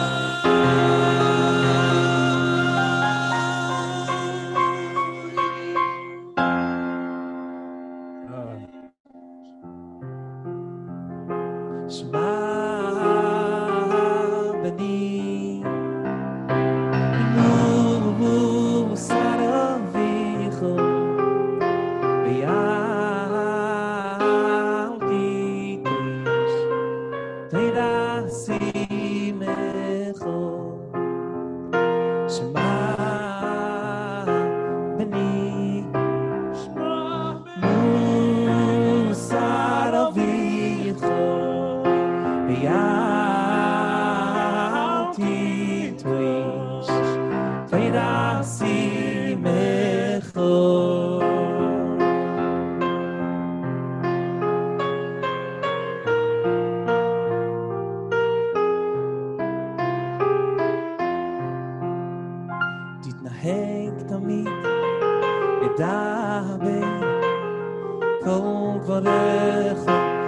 Speaker 4: Shema Bani Imu Saravicho V'yalti Kush Teirasi Mecho Shema Bani Imu Saravicho V'yalti Kush Teirasi Mecho. תתנהג תמיד לדבר כל דבריך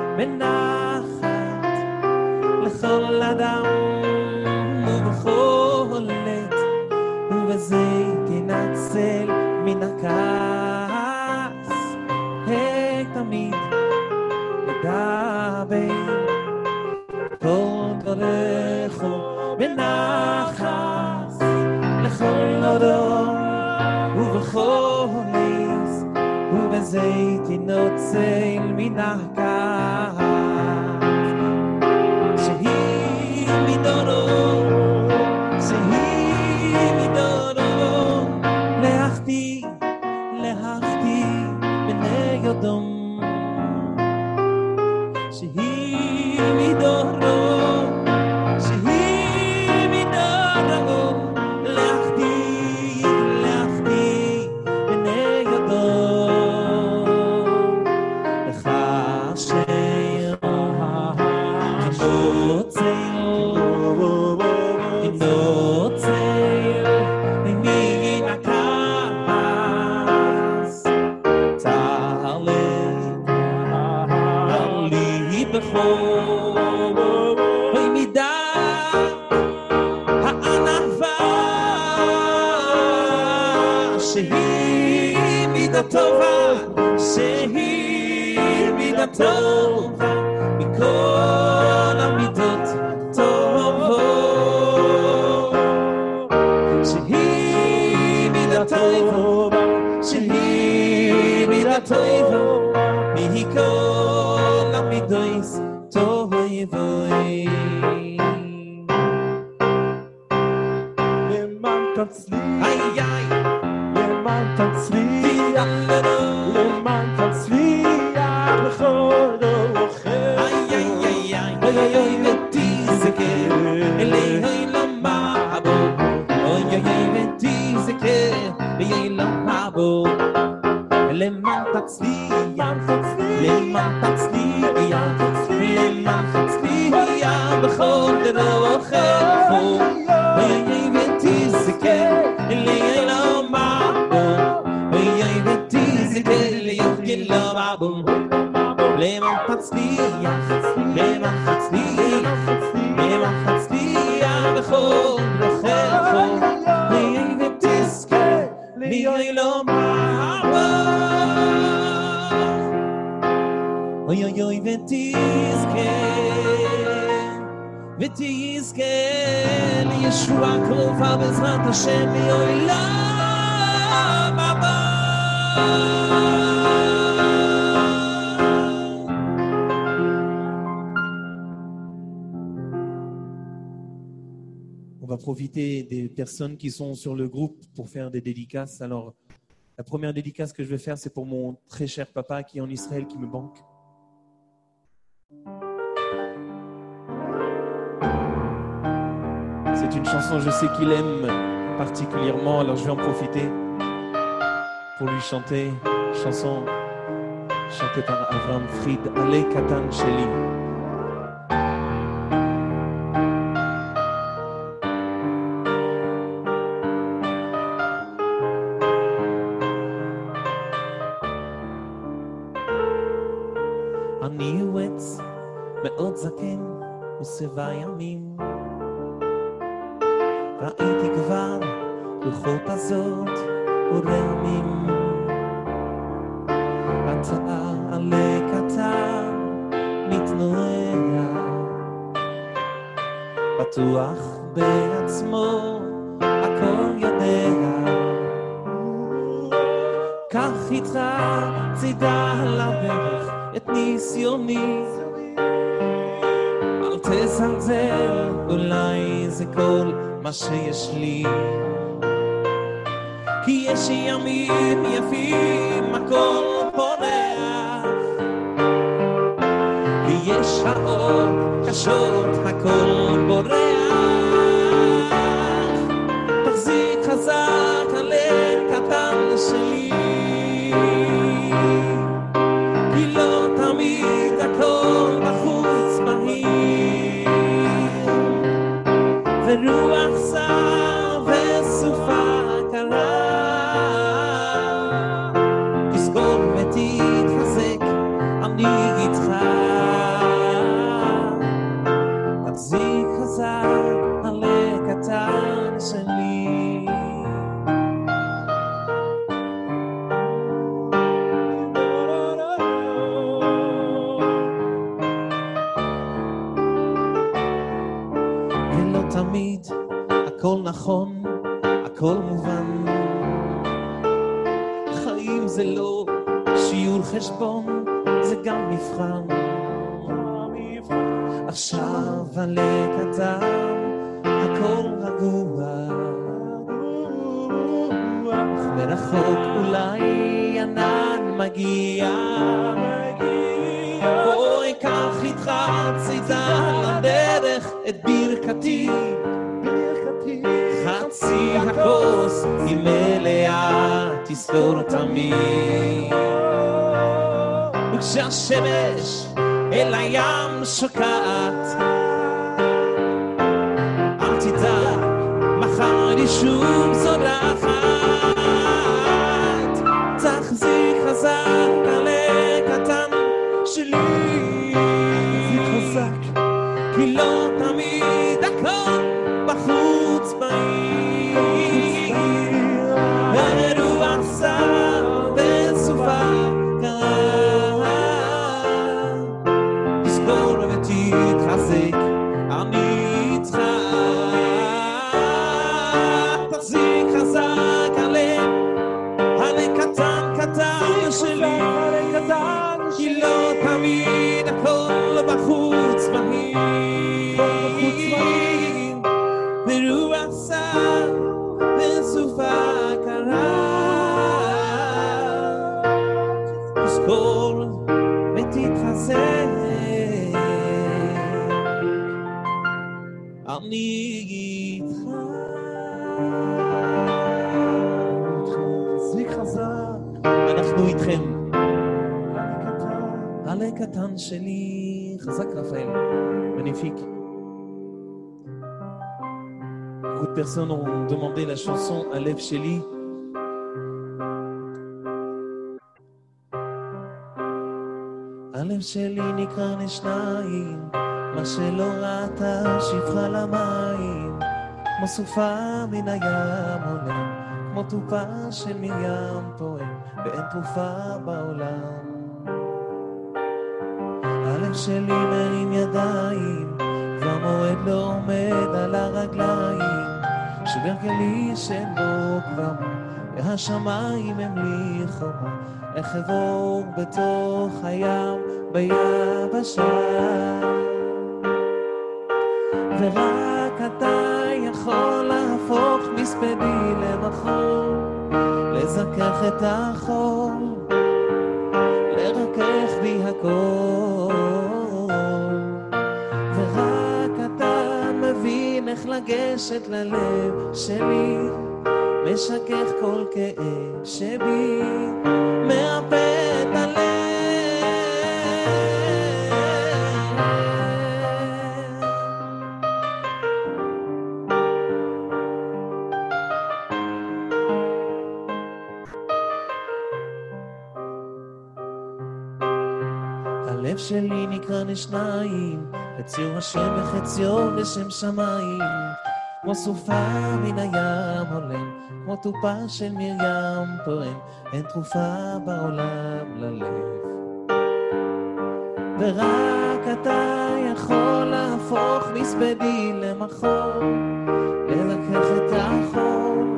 Speaker 4: בנחת לכל אדם ובכל עת ובזה תנצל מן הכעס. הנהג תמיד לדבר כל דבריך בנחת לכל אדם ובכל עץ ובזה תנצל מן הכעס. שהיא מדורו שהיא מדורו להחטיא להחטיא בני אדום. שהיא מדורו שהיא מדורו להחטיא להחטיא בני אדום. לך אשר אינו צל אינו צל מן הכעס. תעלה עלי בחום אוי מידת הענווה שהיא מידה טובה שהיא מידה טובה מכל המידות טובות. שהיא מידה טובה שהיא מידה טובה מכל המידות טובות. למען תצליח איי איי למען תצליח למען תצליח בכל דרכך איי איי איי איי איי ותזכר אלי למעבו אוי אוי ותזכר אלי מבוא למען תצליח למען תצליח למען תצליח בכל דרכך ויהי ותזכה ליום מבוא ויהי ותזכה ליום מבוא למען תצליח למען תצליח למען תצליח בכל דרכך ויהי ותזכה ליום אוי אוי אוי ותזכה ותזכה לישוע קרובה בעזרת השם לעולם הבא. On va profiter des personnes qui sont sur le groupe pour faire des dédicaces. Alors, la première dédicace que je vais faire, c'est pour mon très cher papa qui est en Israël, qui me manque. C'est une chanson, je sais qu'il aime particulièrement, alors je vais en profiter pour lui chanter. Chanson chantée par Avram Fried, Allez Katan Sheli. אני הוא עץ מאוד זקן ושבע ימים ראיתי כבר לוחות הזאת ורעמים אתה עלה קטן מתנועע בטוח בעצמו הכל יודע קח איתך צידה לדרך את ניסיוני אל תזלזל אולי זה כל מה שיש לי כי יש ימים יפים הכל פורח ויש שעות קשות הכל בורח תחזיק חזק הלב קטן שלי כי לא תמיד הכל בחוץ מהיר ורוח סער וסופה קרה תזכור ותתחזק אני איתך תחזיק חזק הלב קטן שלי ולא תמיד הכל נכון, הכל מובן חיים זה לא שיעור חשבון, זה גם מבחן עכשיו עלה קטן, הכל רגוע אך מרחוק אולי ענן מגיע בואי קח איתך צידה לדרך את ברכתי חצי הכוס היא מלאה תזכור תמיד וכשהשמש אל הים שוקעת אל תדאג מחר היא שוב זורחת תחזיק חזק עלה קטן שלי תחזיק חזק כי לא תמיד הכל בחוץ בעיר הרוח סער בסופה קרה תזכור ותתחזק אני איתך תחזיק חזק הלב הלב קטן קטן שלי כי לא תמיד הכל בחוץ מהיר ורוח סער בסופה קרה תזכור ותתחזק אני איתך תחזיק חזק אנחנו איתכם. עלה קטן שלי, חזק רפאל, magnifique. Beaucoup de personnes ont demandé la chanson Alev Sheli. הלב שלי נקרן שניים, מה שלא ראתה שפחה למים, כמו סופה מן הים עולם, כמו טופה של מרים פועם, ואין תרופה בעולם. הלב שלי מרים ידיים, והמועד לא עומד על הרגליים, שובר כלי שבו כבר, והשמיים הם לי חומה, איך אבור בתוך הים ביבשה, ורק אתה יכול להפוך מספדי למחול, לזכך את החול, לרכך בי הכל, ורק אתה מבין איך לגשת ללב שלי, משכך כל כאב שבי, מאבד את הלב. הלב שלי נקרא לשניים, חציו השם וחציו לשם שמיים, כמו סופה מן הים הולם, כמו טופה של מרים פועם, אין תרופה בעולם ללב. ורק אתה יכול להפוך מספדי למחול, לרכך את החול,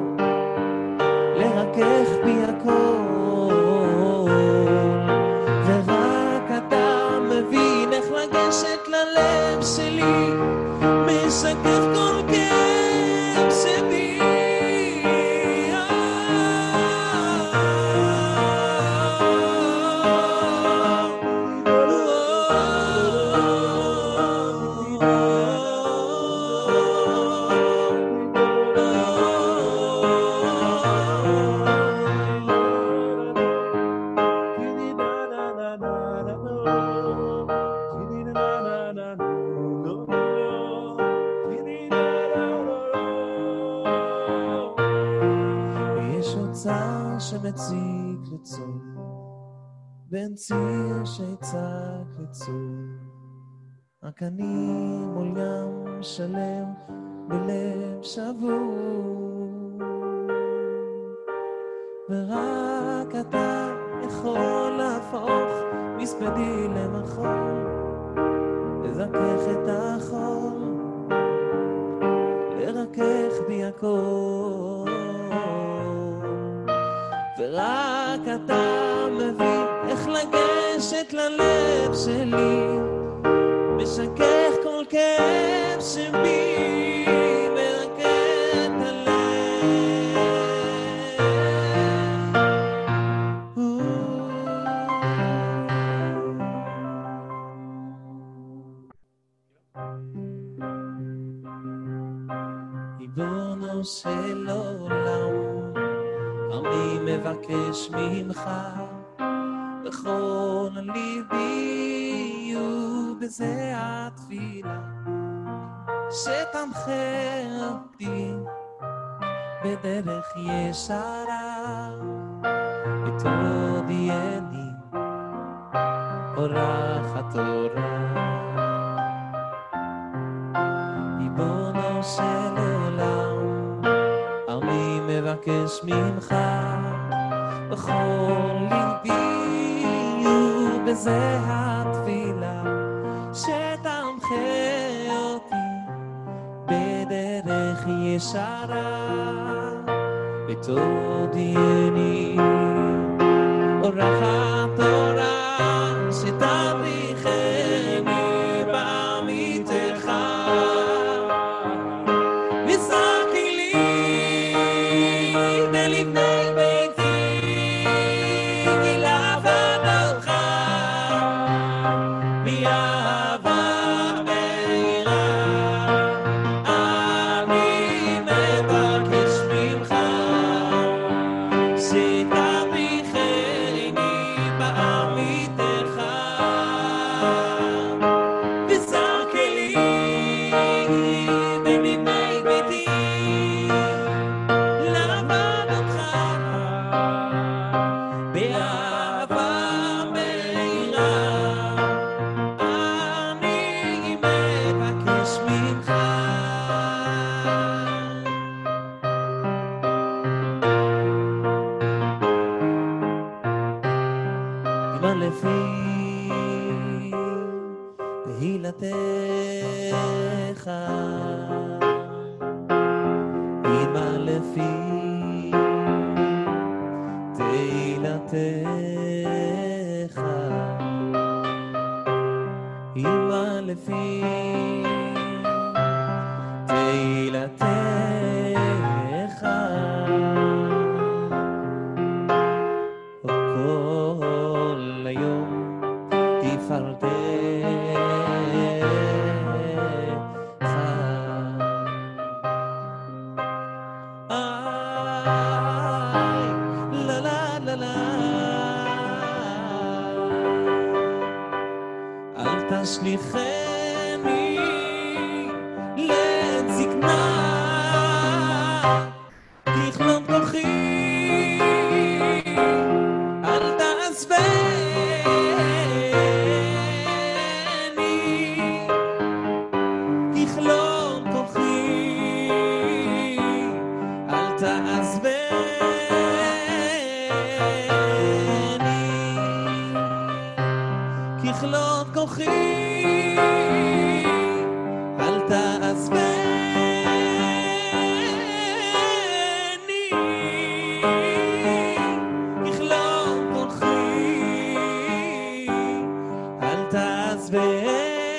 Speaker 4: לרכך בי הכל, ורק אתה מבין איך לגשת ללב שלי, משקף כל כאב שבי. שמציק לצור, בין ציר שיצק לצור, רק אני מול ים שלם בלב שבור, ורק אתה יכול להפוך מספדי למחול, לזכך את החול, לרכך בי הכל, ורק אתה מבין איך לגשת ללב שלי, משכך כל כאב שבי, מרכך את הלב. ריבונו של עולם, אני מבקש ממך בכל ליבי ובזה התפילה, שתמחה אותי בדרך ישרה, ותודיעני אורח התורה. ריבונו של עולם, אני מבקש ממך בכל ליבי ובזה התפילה, שתמחה אותי בדרך ישרה, ותודיעני אורח התורה, שתבריחני בעמיתך, וזכי לי בלבני ביתי, גילה ודרך, מאהבה מהירה, אני מבקש ממך, שתבריחני תהילתך אימא לפי תהילתך אימא לפי תהילתך כל היום תפארתך תשליכני לעת זקנה תכלום כוחי אל תעזבני תכלום כוחי אל תעזבני ככלות כוחי אל תעזבני ככלות כוחי אל תעזבני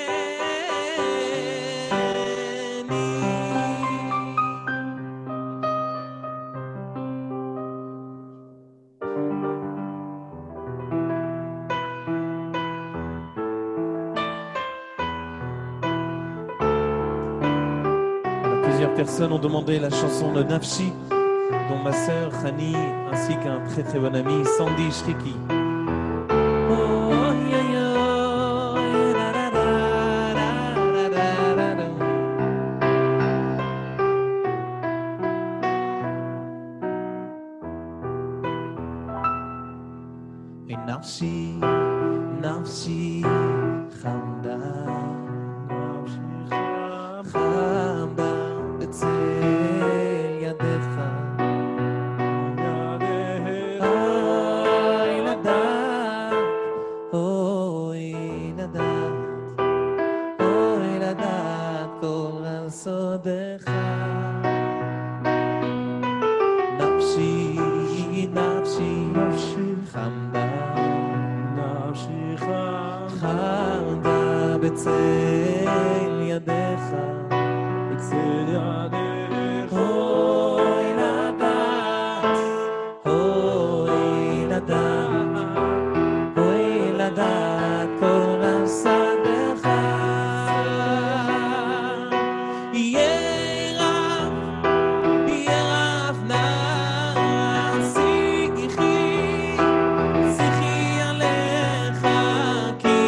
Speaker 4: Plusieurs personnes ont demandé la chanson de Nafshi, dont ma sœur Khani ainsi qu'un très très bon ami Sandy Shriki. Nafshi, Nafshi, Khamda. בצל ידיך בצל ידיך אוי לדעת אוי לדעת אוי לדעת כל השדך יהיה רב יהיה רב נא שיחי שיחי עליך כי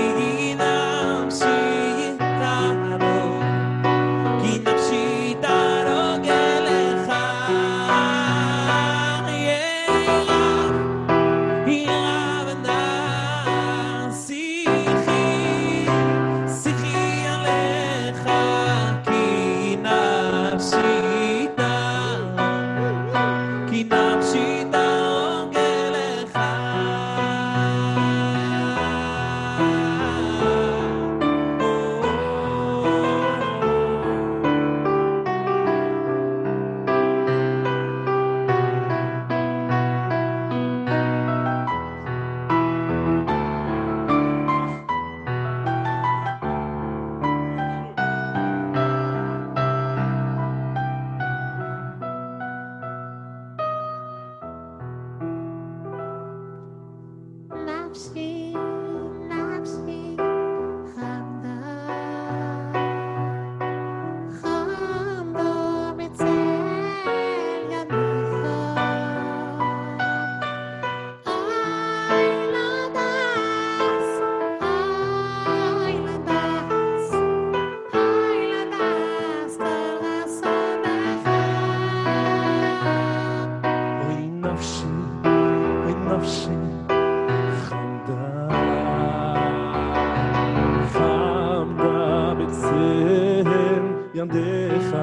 Speaker 4: ידיך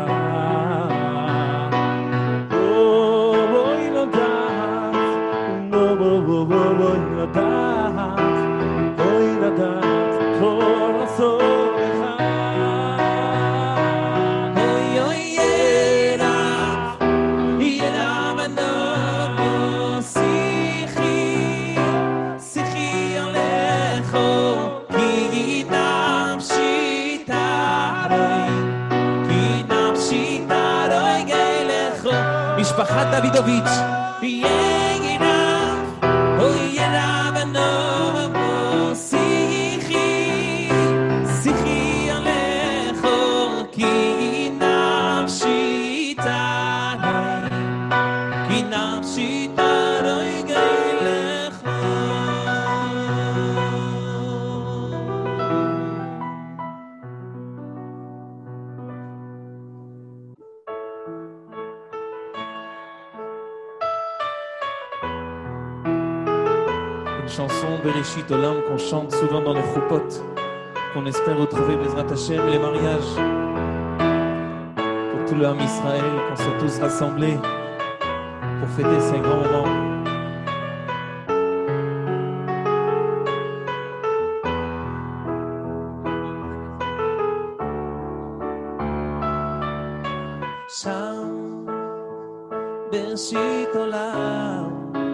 Speaker 4: אוי לדעת אוי לדעת אוי לדעת כל הסוד משפחת דוידוביץ' ויגינה אוי ינה בנו שיחי שיחי עליך כי נפשי תנוי כי נפשי תנוי גילך chanson Bereshit Olam qu'on chante souvent dans les choupotes, qu'on espère retrouver Bezrat Hashem, les mariages, pour tout le Ham Israël, qu'on soit tous rassemblés pour fêter ces grands moments. שם בראשית עולם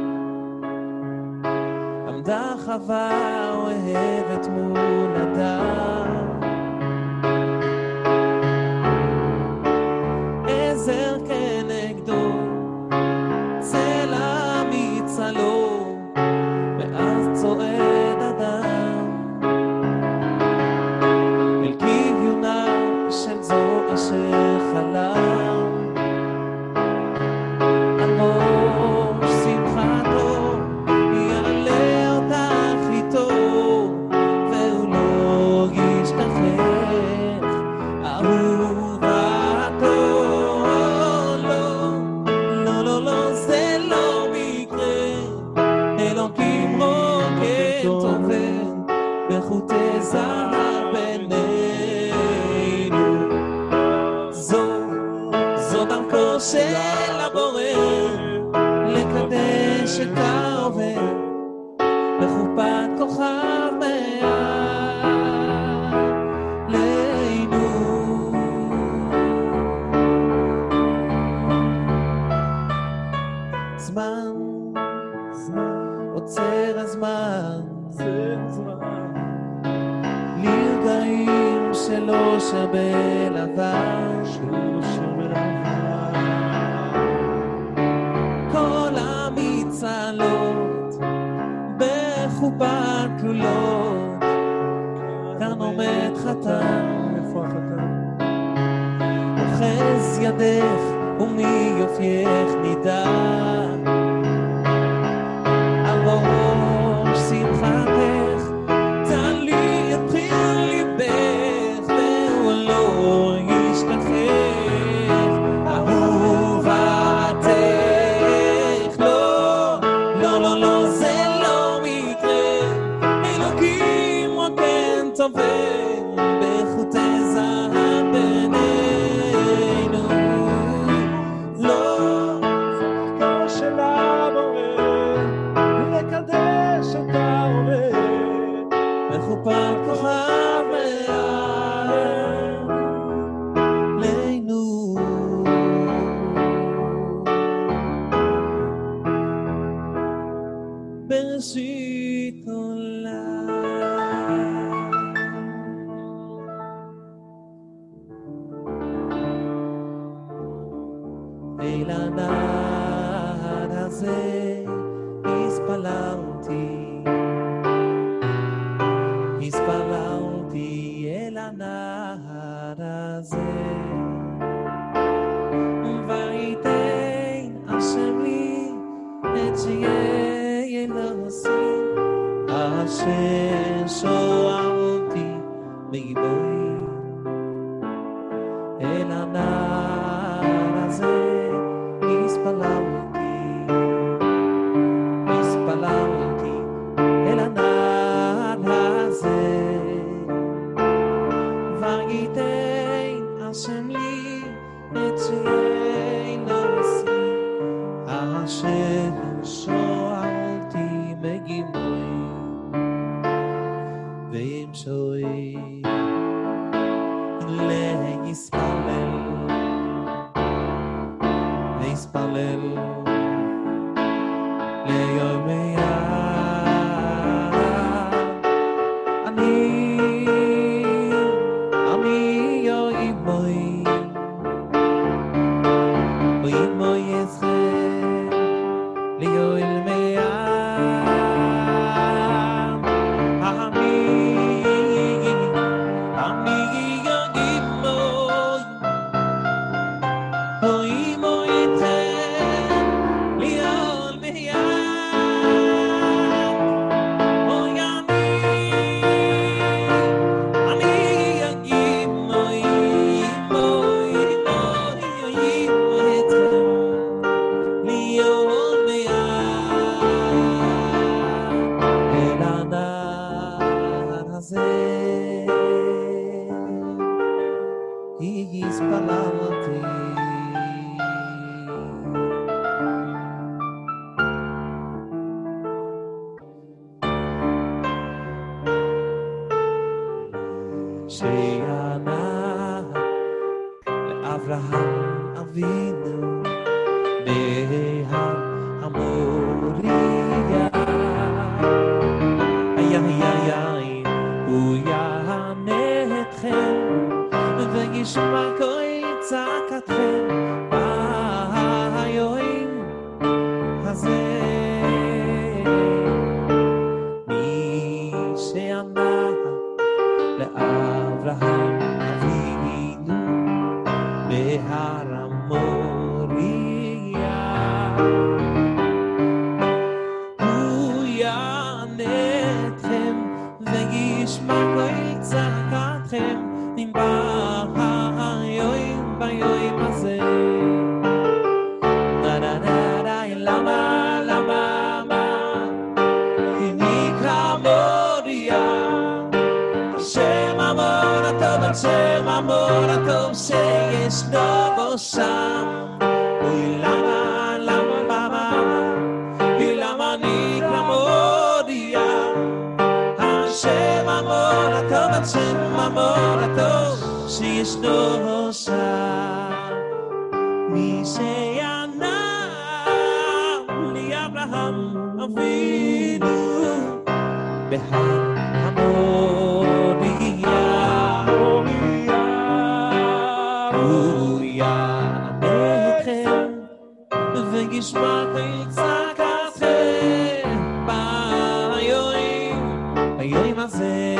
Speaker 4: עמדה חווה אוהבת מול אדם עזר כנגדו צלע מצלו ואז צועד אדם אל כיוונה של זו אשר חלם על ראש שמחתו יעלה אותך איתו והוא לא ישכחך אהובתו לא לא לא לא זה לא מקרה אלוקים רוקן טובל בחוטי זהב בינינו זו זו דרכו של הבורא לקדש את העובר בחופת כוכב מעלינו זמן עוצר הזמן לרגעים של אושר בלבן כל המצלות בחופת כלולות כאן עומד חתן אוחז ידך ומיופייך נידע על ראש שמחתך תעלי את בחיר ליבך והוא לא ישכחך אהובתך לא לא לא לא זה לא מקרה אלוקים רוקן טובל בחוטי זהב בינינו לא זכותו של הבורא לקדש את העובר בחופת כוכב מעלינו בראשית עולם אל הנער הזה הספללתי הספללתי אל הנער הזה וייתן השם לי את שיהיה אלוהי אשר שואלתי מבואי אל הנער הזה הספללתי הספללתי אל הנער הזה וייתן השם לי את שיהיה אלוהי אשר שואלתי מגיבוי ואם שואל להספלל להספלל ליומי אני אני יוי מוי מוי מוי יצחק הזה התפללתי שיענה לאברהם אבינו בהר המוריה איי איי איי הוא יענה אתכם וישמע קול צעקתכם ביום הזה מי שענה לאברהם אבינו בהר המוריה הוא יענה אתכם וישמע קול צעקתכם ביום ביום הזה דה דה דה דה למה למה מה נקרא מוריה השם המון הטוב השם המון הטוב שישנו בו שם אוי למה למה למה למה נקרא מוריה השם המון הטוב השם המון הטוב שישנו שם מי שיענה לאברהם אבינו בהר המוריה הוא יענה אתכם וישמע קול צעקתכם ביום ביום הזה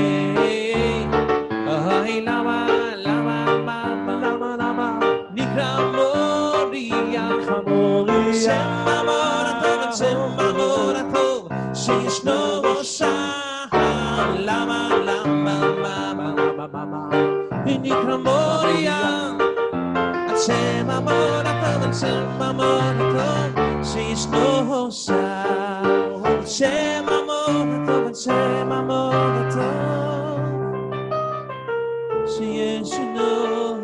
Speaker 4: אוי למה למה למה למה למה נקרא מוריה שם המון הטוב שם המון הטוב שישנו בו שם למה למה למה למה למה נקרא מוריה שם המון הטוב שם המון הטוב שישנו שם שם המון הטוב שם המון הטוב שישנו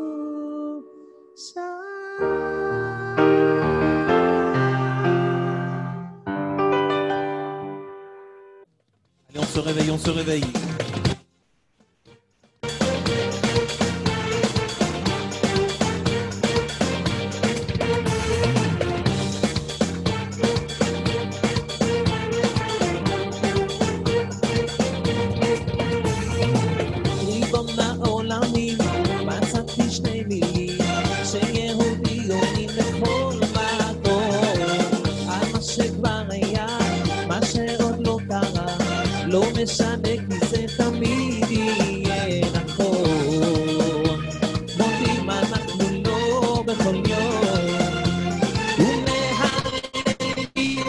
Speaker 4: שם Allez, on se réveille, on se réveille. משנה כי זה תמיד יהיה נכון מודים אנחנו לא בכל יום ומהללים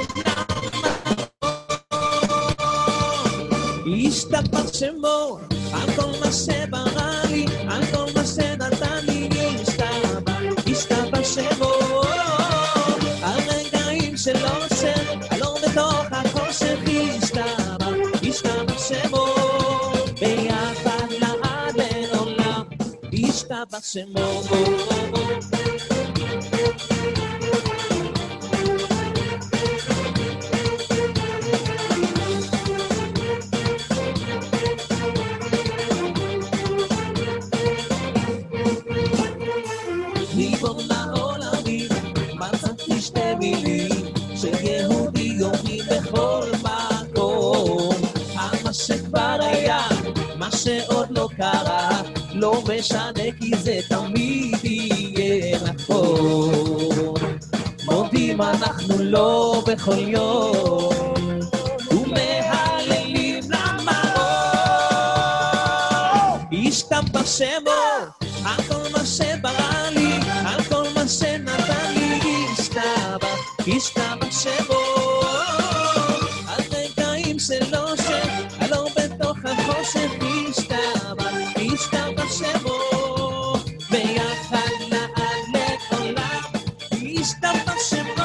Speaker 4: ישתבח שמו על כל מה שברא לי על כל מה שנתן לי ישתבח ישתבח שמו על רגעים של אושר הלא בתוך החושך ישתבח ישתבח שמו ביחד לעד לעולם ישתבח שמו ריבון העולמים מצאתי שתי מילים שיהודי יומי בכל מקום על מה שכבר היה מה שעוד לא קרה לא משנה כי זה תמיד יהיה נכון מודים אנחנו לא בכל יום ומהללים למרום ישתבח שמו על כל מה שברא לי על כל מה שנתן לי ישתבח ישתבח שמו על רגעים של אושר הלא בתוך החושך ישתבח ישתבח שמו ביחד לעד לעולם ישתבח שמו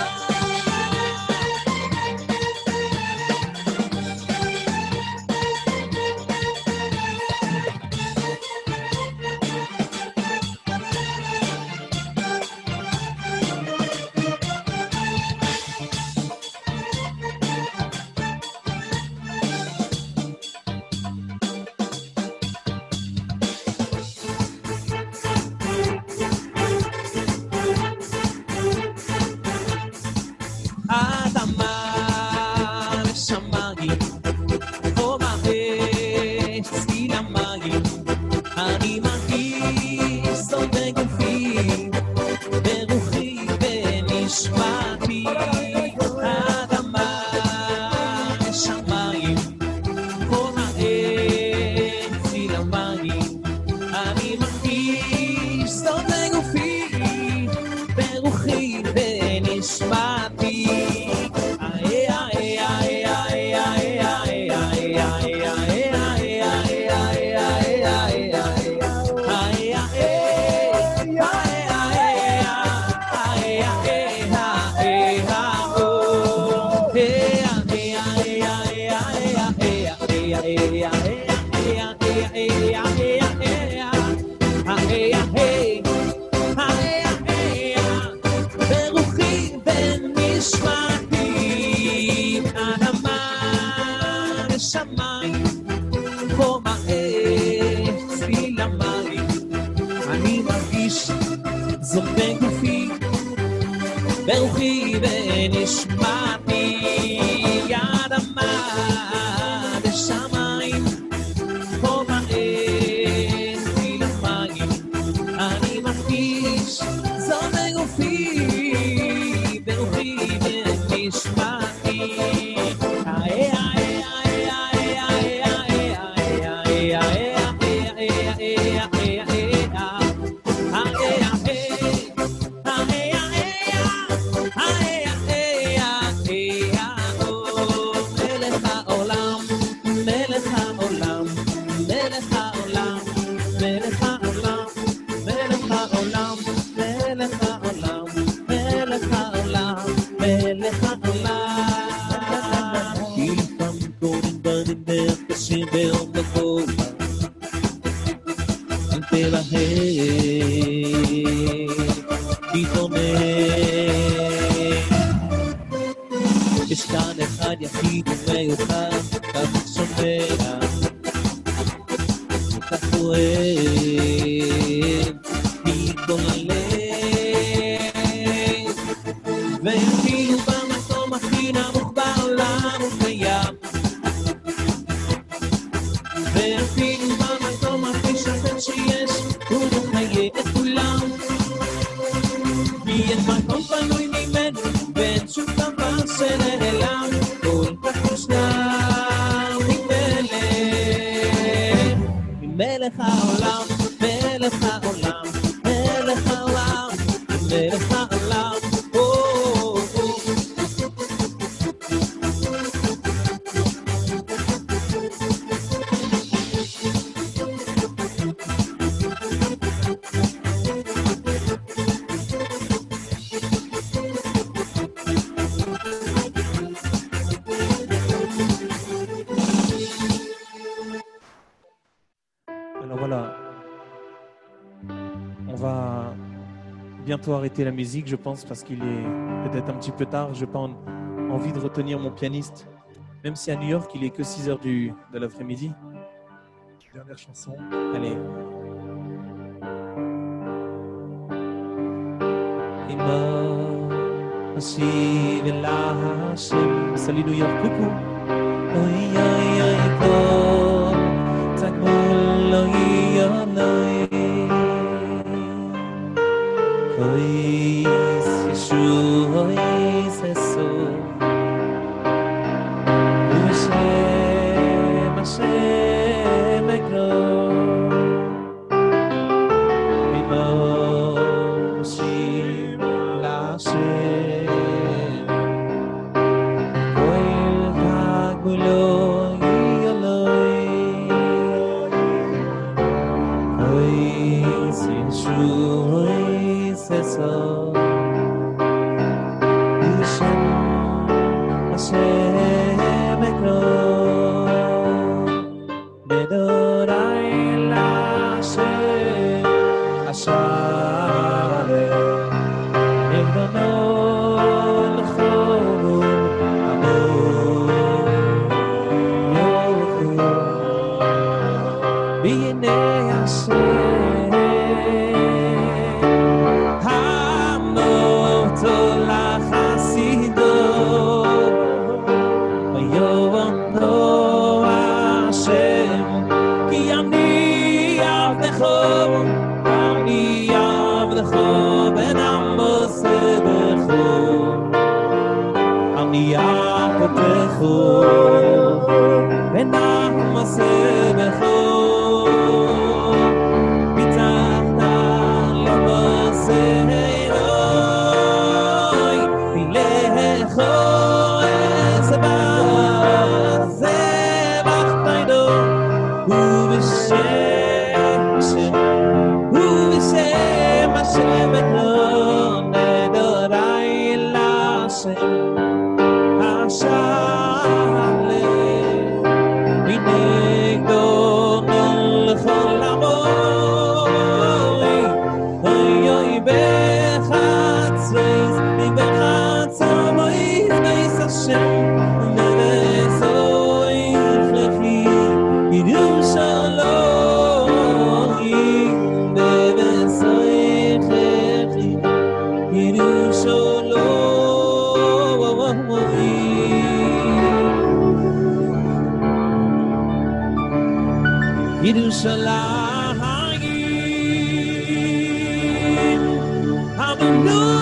Speaker 4: ברוחי ונשמתי יד עמד השמיים פה באש בי למים אני מרגיש זאת בגופי ברוחי ונשמתי
Speaker 3: Arrêter la musique, je pense, parce qu'il est peut-être un petit peu tard. Je n'ai pas en, envie de retenir mon pianiste, même si à New York il est que six heures du, de l'après-midi. Dernière chanson. Allez. Salut New York, coucou. Ois Yeshua ois eso Hashem Hashem ekro Mimo Shim Lashem Koil Haguloi Eloi Ois Yeshua So Hashem Hashem ekro Bedorai Lashem Ashare Egdono L'chol Amor Yochu B'yinei Hashem Hashem, Hashem,
Speaker 4: ירושלים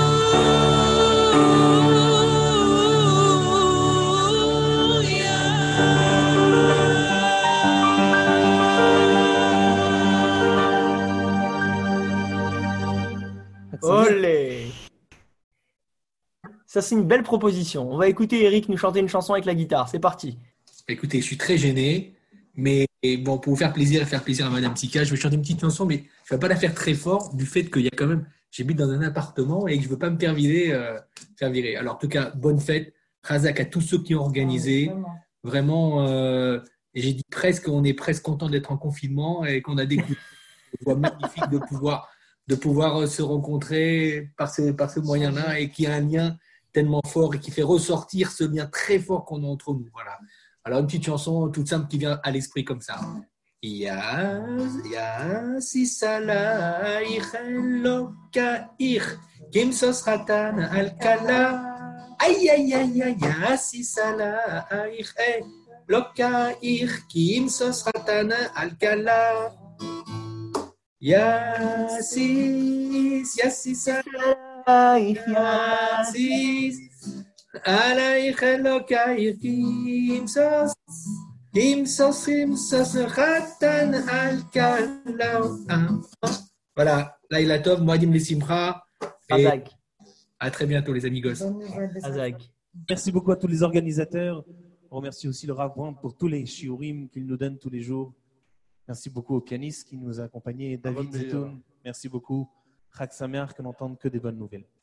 Speaker 1: Olé! Ça, c'est une belle proposition. On va écouter Eric nous chanter une chanson avec la guitare. C'est parti.
Speaker 7: Écoutez, je suis très gêné, mais bon, pour vous faire plaisir et faire plaisir à Madame Tika, je vais chanter une petite chanson, mais je ne vais pas la faire très fort du fait qu'il y a quand même, j'habite dans un appartement et que je ne veux pas me faire virer, euh, faire virer. Alors, en tout cas, bonne fête. Razak à tous ceux qui ont organisé. Vraiment, euh, j'ai dit presque, on est presque content d'être en confinement et qu'on a découvert une voie magnifique de pouvoir, de pouvoir se rencontrer par ce, par ce moyen-là et qu'il y a un lien tellement fort et qui fait ressortir ce lien très fort qu'on a entre nous. Voilà. Alors, une petite chanson toute simple qui vient à l'esprit comme ça. Ya, ya, si salaïch elokaïch, kim sos ratan al-kala. Aïe, aïe, aïe, aïe, ya, si salaïch elokaïch, kim sos ratan al-kala. Ya, sis, ya, si salaïch, ya, sis. עלייך אלוקייך כימסוס, כימסוס, כימסוס, חתן על כלאו. Voilà, Laïla Tov, Moadim les Simcha. Et
Speaker 1: Razak.
Speaker 7: à très bientôt les amigos.
Speaker 1: Razak.
Speaker 3: Merci beaucoup à tous les organisateurs. On remercie aussi le Rav Brand pour tous les shiurim qu'il nous donne tous les jours. Merci beaucoup au pianiste qui nous a accompagnés, David Zitoun. Merci beaucoup. Chag Sameach, que n'entende que des bonnes nouvelles.